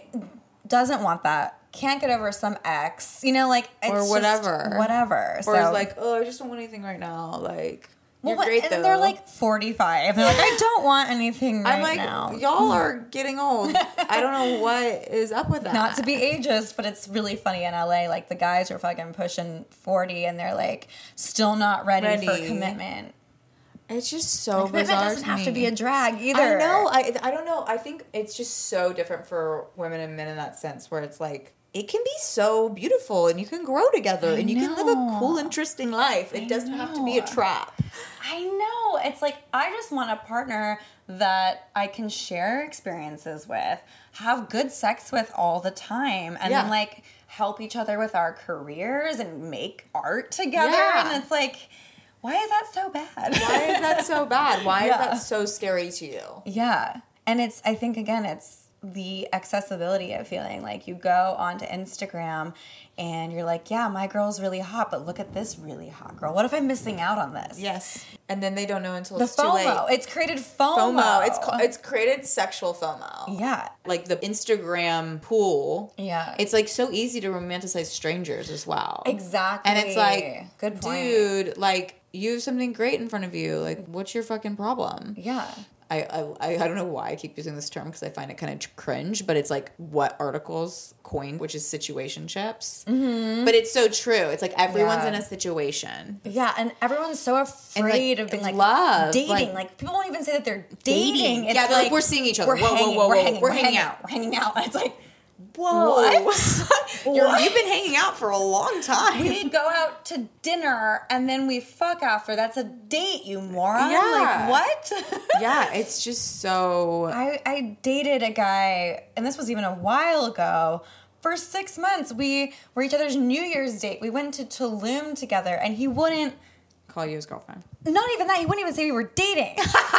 doesn't want that, can't get over some ex, you know, like, it's or whatever, just whatever. Or so, it's like, oh, I just don't want anything right now. Like, you're well, great and though. They're like forty-five. They're like, I don't want anything right I'm like, now. Y'all are getting old. I don't know what is up with that. Not to be ageist, but it's really funny in L A. Like, the guys are fucking pushing forty, and they're like still not ready, ready. for commitment. It's just so commitment bizarre. Doesn't to have me. to be a drag either. I know. I I don't know. I think it's just so different for women and men in that sense, where it's like it can be so beautiful and you can grow together I and you know. can live a cool, interesting life. It I doesn't know. have to be a trap. I know. It's like I just want a partner that I can share experiences with, have good sex with all the time, and yeah. then like help each other with our careers and make art together. Yeah. And it's like, why is that so bad? Why is that so bad? Why yeah. is that so scary to you? Yeah. And it's, I think, again, it's the accessibility of feeling like you go onto Instagram and you're like, yeah, my girl's really hot, but look at this really hot girl. What if I'm missing out on this? Yes. And then they don't know until the it's FOMO. too late. It's created FOMO. FOMO. It's ca- it's created sexual FOMO. Yeah. Like the Instagram pool. Yeah. It's like so easy to romanticize strangers as well. Exactly. And it's like, good point. Dude, like you have something great in front of you. Like, what's your fucking problem? Yeah. I, I, I don't know why I keep using this term because I find it kind of cringe, but it's like what articles coined, which is situationships. Mm-hmm. But it's so true. It's like everyone's yeah. in a situation. Yeah, and everyone's so afraid like, of being like love, dating. like, Like, people won't even say that they're dating. dating. It's yeah, they're like, like we're seeing each other. We're whoa, hanging, whoa, whoa, we're whoa, hanging, we're, we're hanging hanging out. We're hanging out. And it's like, Whoa. what? You're, what? You've been hanging out for a long time. We go out to dinner and then we fuck after. That's a date, you moron. Yeah. Like, what? Yeah, it's just so... I, I dated a guy, and this was even a while ago. For six months, we were each other's New Year's date. We went to Tulum together, and he wouldn't... Call you his girlfriend. Not even that. He wouldn't even say we were dating.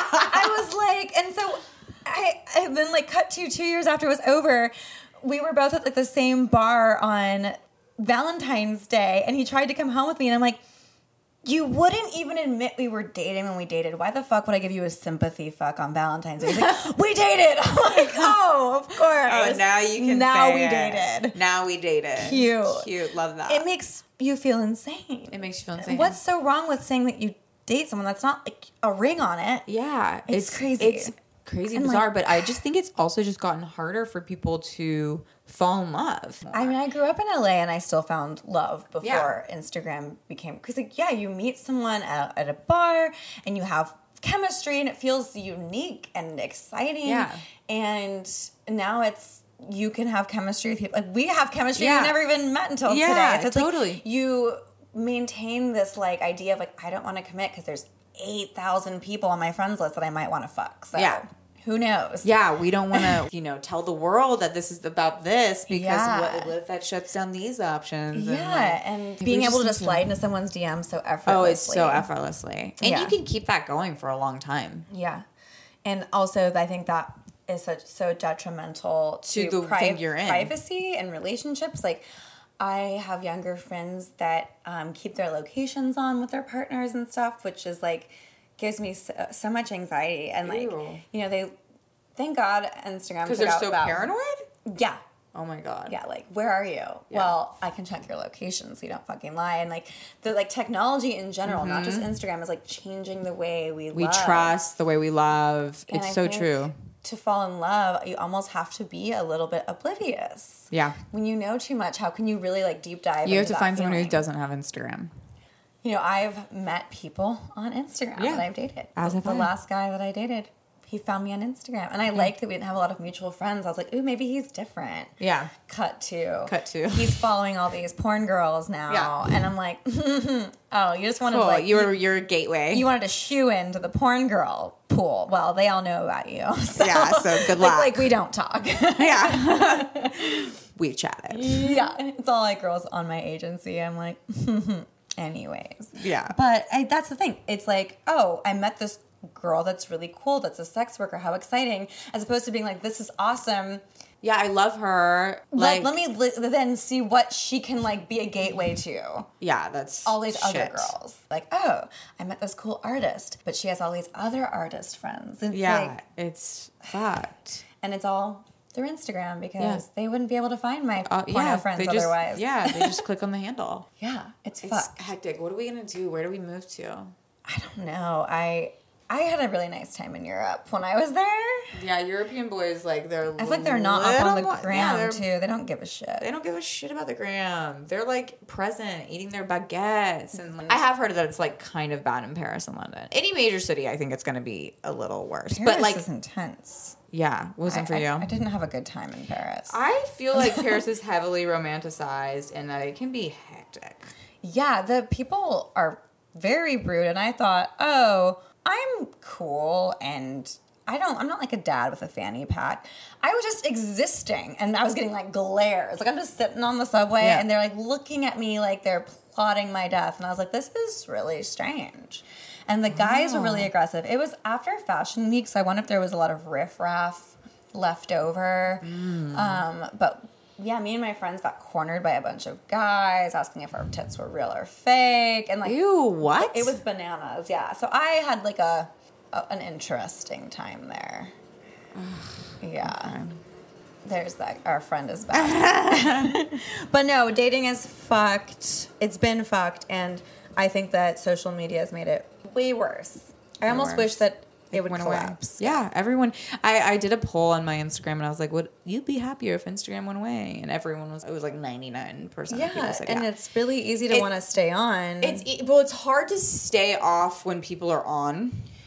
I was like... And so, I and then, like, cut to two years after it was over... We were both at like the same bar on Valentine's Day, and he tried to come home with me, and I'm like, you wouldn't even admit we were dating when we dated. Why the fuck would I give you a sympathy fuck on Valentine's Day? He's like, we dated. I'm like, oh, of course. Oh, now you can Now say we it. dated. Now we dated. Cute. Cute. Love that. It makes you feel insane. It makes you feel insane. What's so wrong with saying that you date someone that's not like a ring on it? Yeah. It's, it's crazy. It's crazy and bizarre, like, but I just think it's also just gotten harder for people to fall in love more. I mean, I grew up in L A and I still found love before yeah. Instagram became, because like, yeah, you meet someone at, at a bar and you have chemistry and it feels unique and exciting. Yeah. And now it's, you can have chemistry with people. Like, we have chemistry yeah. we never even met until yeah, today. So it's totally. Like you maintain this like idea of like, I don't want to commit because there's eight thousand people on my friends list that I might want to fuck. So yeah. who knows? Yeah, we don't want to, you know, tell the world that this is about this because Yeah. what, what if that shuts down these options? Yeah, and, like, and we being just able to need just slide into someone's D M so effortlessly. Oh, it's so effortlessly. And Yeah. you can keep that going for a long time. Yeah. And also, I think that is such, so detrimental to, To the pri- thing you're in. privacy and relationships. Like, I have younger friends that um, keep their locations on with their partners and stuff, which is like, gives me so, so much anxiety. And like, Ew. you know, they, thank God Instagram Because took they're out so about, paranoid? Yeah. Oh my God. Yeah, like, where are you? Yeah. Well, I can check your location so you don't fucking lie. And like, the like technology in general, mm-hmm. not just Instagram, is like changing the way we We love. trust the way we love. And it's I so think true. To fall in love, you almost have to be a little bit oblivious. Yeah. When you know too much, how can you really like deep dive? You have into to that find someone feeling? who doesn't have Instagram. You know, I've met people on Instagram Yeah. that I've dated. As the, have the I. last guy that I dated, he found me on Instagram. And I liked that we didn't have a lot of mutual friends. I was like, ooh, maybe he's different. Yeah. Cut to. Cut to. He's following all these porn girls now. Yeah. And I'm like, oh, you just wanted Cool. to like... You were your gateway. You wanted to shoe into the porn girl pool. Well, they all know about you. So, Yeah, so good like, luck. like, we don't talk. Yeah. we chatted. Yeah, it's all like girls on my agency. I'm like, anyways. Yeah. But I, that's the thing. It's like, oh, I met this girl that's really cool. That's a sex worker. How exciting. As opposed to being like, this is awesome. Yeah, I love her. Like, Like, let me li- then see what she can like be a gateway to. yeah, that's All these shit. other girls. Like, oh, I met this cool artist, but she has all these other artist friends. It's Yeah, like, it's fucked. and it's all through Instagram because Yeah. they wouldn't be able to find my Uh, porno yeah, friends they just, otherwise. Yeah, they just click on the handle. Yeah, it's, It's fucked. hectic. What are we gonna do? Where do we move to? I don't know. I I had a really nice time in Europe when I was there. Yeah, European boys, like, they're I feel like they're not up on the little more- gram yeah, they're- too. They don't give a shit. They don't give a shit about the gram. They're like present, eating their baguettes, and like, I have heard that it's like kind of bad in Paris and London. Any major city, I think it's going to be a little worse. Paris but like, is intense. yeah, wasn't for I, you. I, I didn't have a good time in Paris. I feel like Paris is heavily romanticized, and that it can be hectic. Yeah, the people are very rude, and I thought, oh, I'm cool, and I don't. I'm not like a dad with a fanny pack. I was just existing, and I was getting like glares. Like I'm just sitting on the subway, Yeah. and they're like looking at me like they're plotting my death, and I was like, this is really strange. And the guys were really aggressive. It was after Fashion Week, so I wonder if there was a lot of riffraff left over. Um, but yeah, me and my friends got cornered by a bunch of guys asking if our tits were real or fake, and like Ew, what? it was bananas. Yeah, so I had like a, a an interesting time there. Yeah. There's that. Our friend is back. But no, dating is fucked. It's been fucked. And I think that social media has made it way worse. I almost worse. wish that it would went collapse. away. Yeah, everyone. I, I did a poll on my Instagram, and I was like, "Would you be happier if Instagram went away?" And everyone was. It was like ninety nine percent. of people Yeah, said and yeah. it's really easy to It- want to stay on. It's e- well, it's hard to stay off when people are on.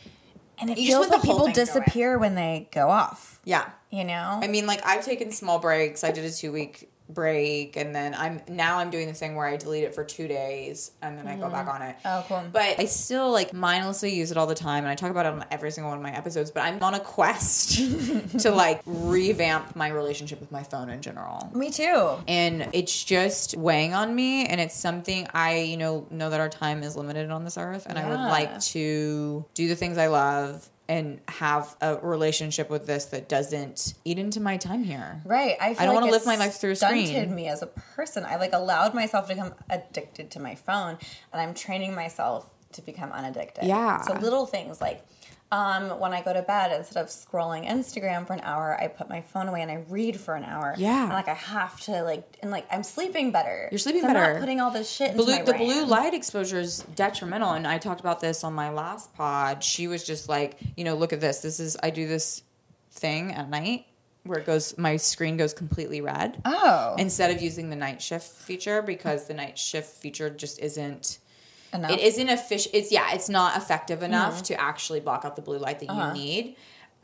and it you just feels want the like whole people thing to go in. disappear when they go off. Yeah, You know? I mean, like I've taken small breaks. I did a two week break, and then I'm now I'm doing this thing where I delete it for two days and then I go back on it. Oh, cool. But I still like mindlessly use it all the time, and I talk about it on every single one of my episodes. But I'm on a quest to like revamp my relationship with my phone in general. Me too. And it's just weighing on me, and it's something I, you know, know that our time is limited on this earth, and I would Yeah. like to do the things I love and have a relationship with this that doesn't eat into my time here. Right. I, feel I don't like wanna live it's my life through a stunted screen. me as a person. I like allowed myself to become addicted to my phone, and I'm training myself to become unaddicted. Yeah. So little things like um, when I go to bed, instead of scrolling Instagram for an hour, I put my phone away and I read for an hour. Yeah. And like I have to like and like I'm sleeping better. You're sleeping 'Cause I'm better. not putting all this shit into Blue, my the brain. blue light exposure is detrimental, and I talked about this on my last pod. She was just like, you know, look at this. This is I do this thing at night where it goes, my screen goes completely red. Oh. Instead of using the night shift feature, because the night shift feature just isn't. Enough. It isn't efficient. It's yeah, it's not effective enough Mm-hmm. to actually block out the blue light that Uh-huh. you need.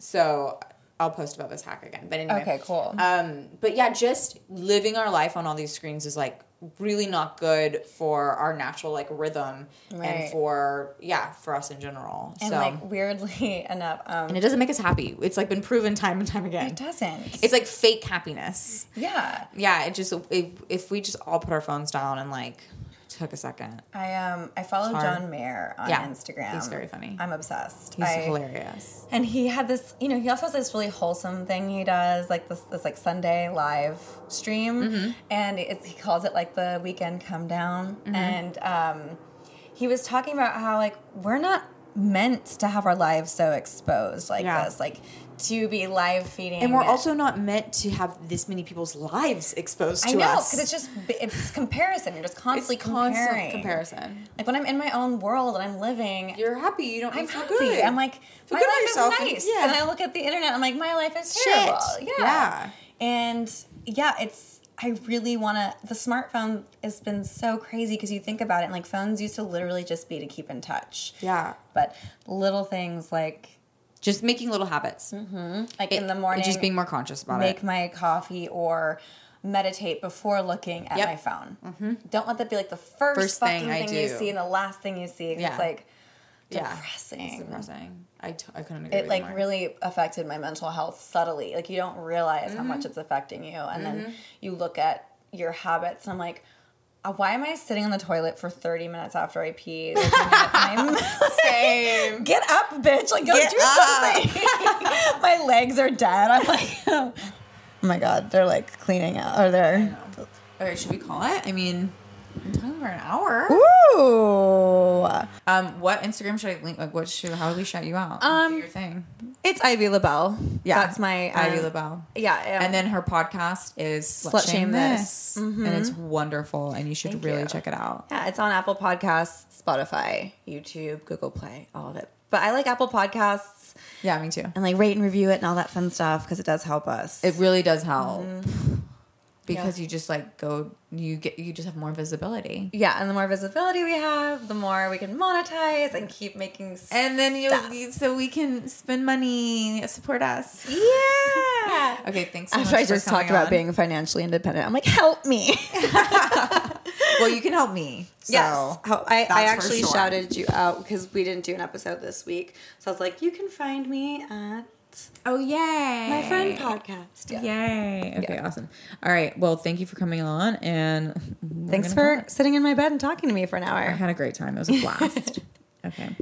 So I'll post about this hack again. But anyway, Okay, cool. Um, but yeah, just living our life on all these screens is like really not good for our natural like rhythm Right. and for yeah for us in general. And so like weirdly enough, um, and it doesn't make us happy. It's like been proven time and time again. it doesn't. It's like fake happiness. yeah. Yeah, it just if, if we just all put our phones down and like took a second. I um I follow It's hard. John Mayer on Yeah, Instagram. he's very funny. I'm obsessed. He's I- hilarious. And he had this, you know, he also has this really wholesome thing he does, like this, this like Sunday live stream, Mm-hmm. and it's, he calls it like the weekend come down. Mm-hmm. And um, he was talking about how like we're not meant to have our lives so exposed like Yeah. this, like to be live feeding. And we're also not meant to have this many people's lives exposed to I know, us. because it's just it's comparison. You're just constantly It's constant comparing. comparison. Like when I'm in my own world and I'm living, You're happy. You don't. I'm you feel happy. good. I'm like, Feel my good about life yourself. is nice. Yeah. And I look at the internet, I'm like, my life is Shit. terrible. Yeah. Yeah. And yeah, it's, I really want to, the smartphone has been so crazy because you think about it, and like phones used to literally just be to keep in touch. Yeah. But little things like, Just making little habits. like It- in the morning, just being more conscious about make it. my coffee or meditate before looking at Yep. my phone. Don't let that be like the first, First fucking thing I thing, you do. see and the last thing you see. 'Cause Yeah. It's like, Yeah. depressing. It's depressing. I, t- I couldn't agree It with like you more. really affected my mental health subtly. Like you don't realize Mm-hmm. how much it's affecting you, and then you look at your habits, and I'm like, uh, why am I sitting on the toilet for thirty minutes after I pee? Looking at my Same. Get up, bitch! Like go Get do something. My legs are dead. I'm like, oh my god, they're like cleaning out, or they're. Okay, should we call it? I mean, I'm talking for an hour. Ooh. Um, what Instagram should I link? Like, what should? How do we shout you out? Um, Do your thing. It's Ivy LaBelle. Yeah, That's my Ivy um, LaBelle. Yeah, um, And then her podcast is Slut, Slut Shame Shame This, This. and it's wonderful, and you should Thank really you. check it out. yeah, it's on Apple Podcasts, Spotify, YouTube, Google Play, all of it. But I like Apple Podcasts Yeah, me too. and like rate and review it and all that fun stuff because it does help us. It really does help because Yeah. you just like go, you get, you just have more visibility, yeah, and the more visibility we have, the more we can monetize and keep making. s- and then you, Stuff. you so we can spend money, support us. yeah. Okay, thanks. So After much I for just coming talked about on. being financially independent, I'm like, help me. Well, you can help me. So Yes. How, I, I that's for actually sure. shouted you out because we didn't do an episode this week. So I was like, you can find me at Oh yay! my friend podcast. Yeah. Yay! Okay, awesome. All right. Well, thank you for coming on, and we're Thanks gonna for call it. sitting in my bed and talking to me for an I hour. had a great time. It was a blast. Okay.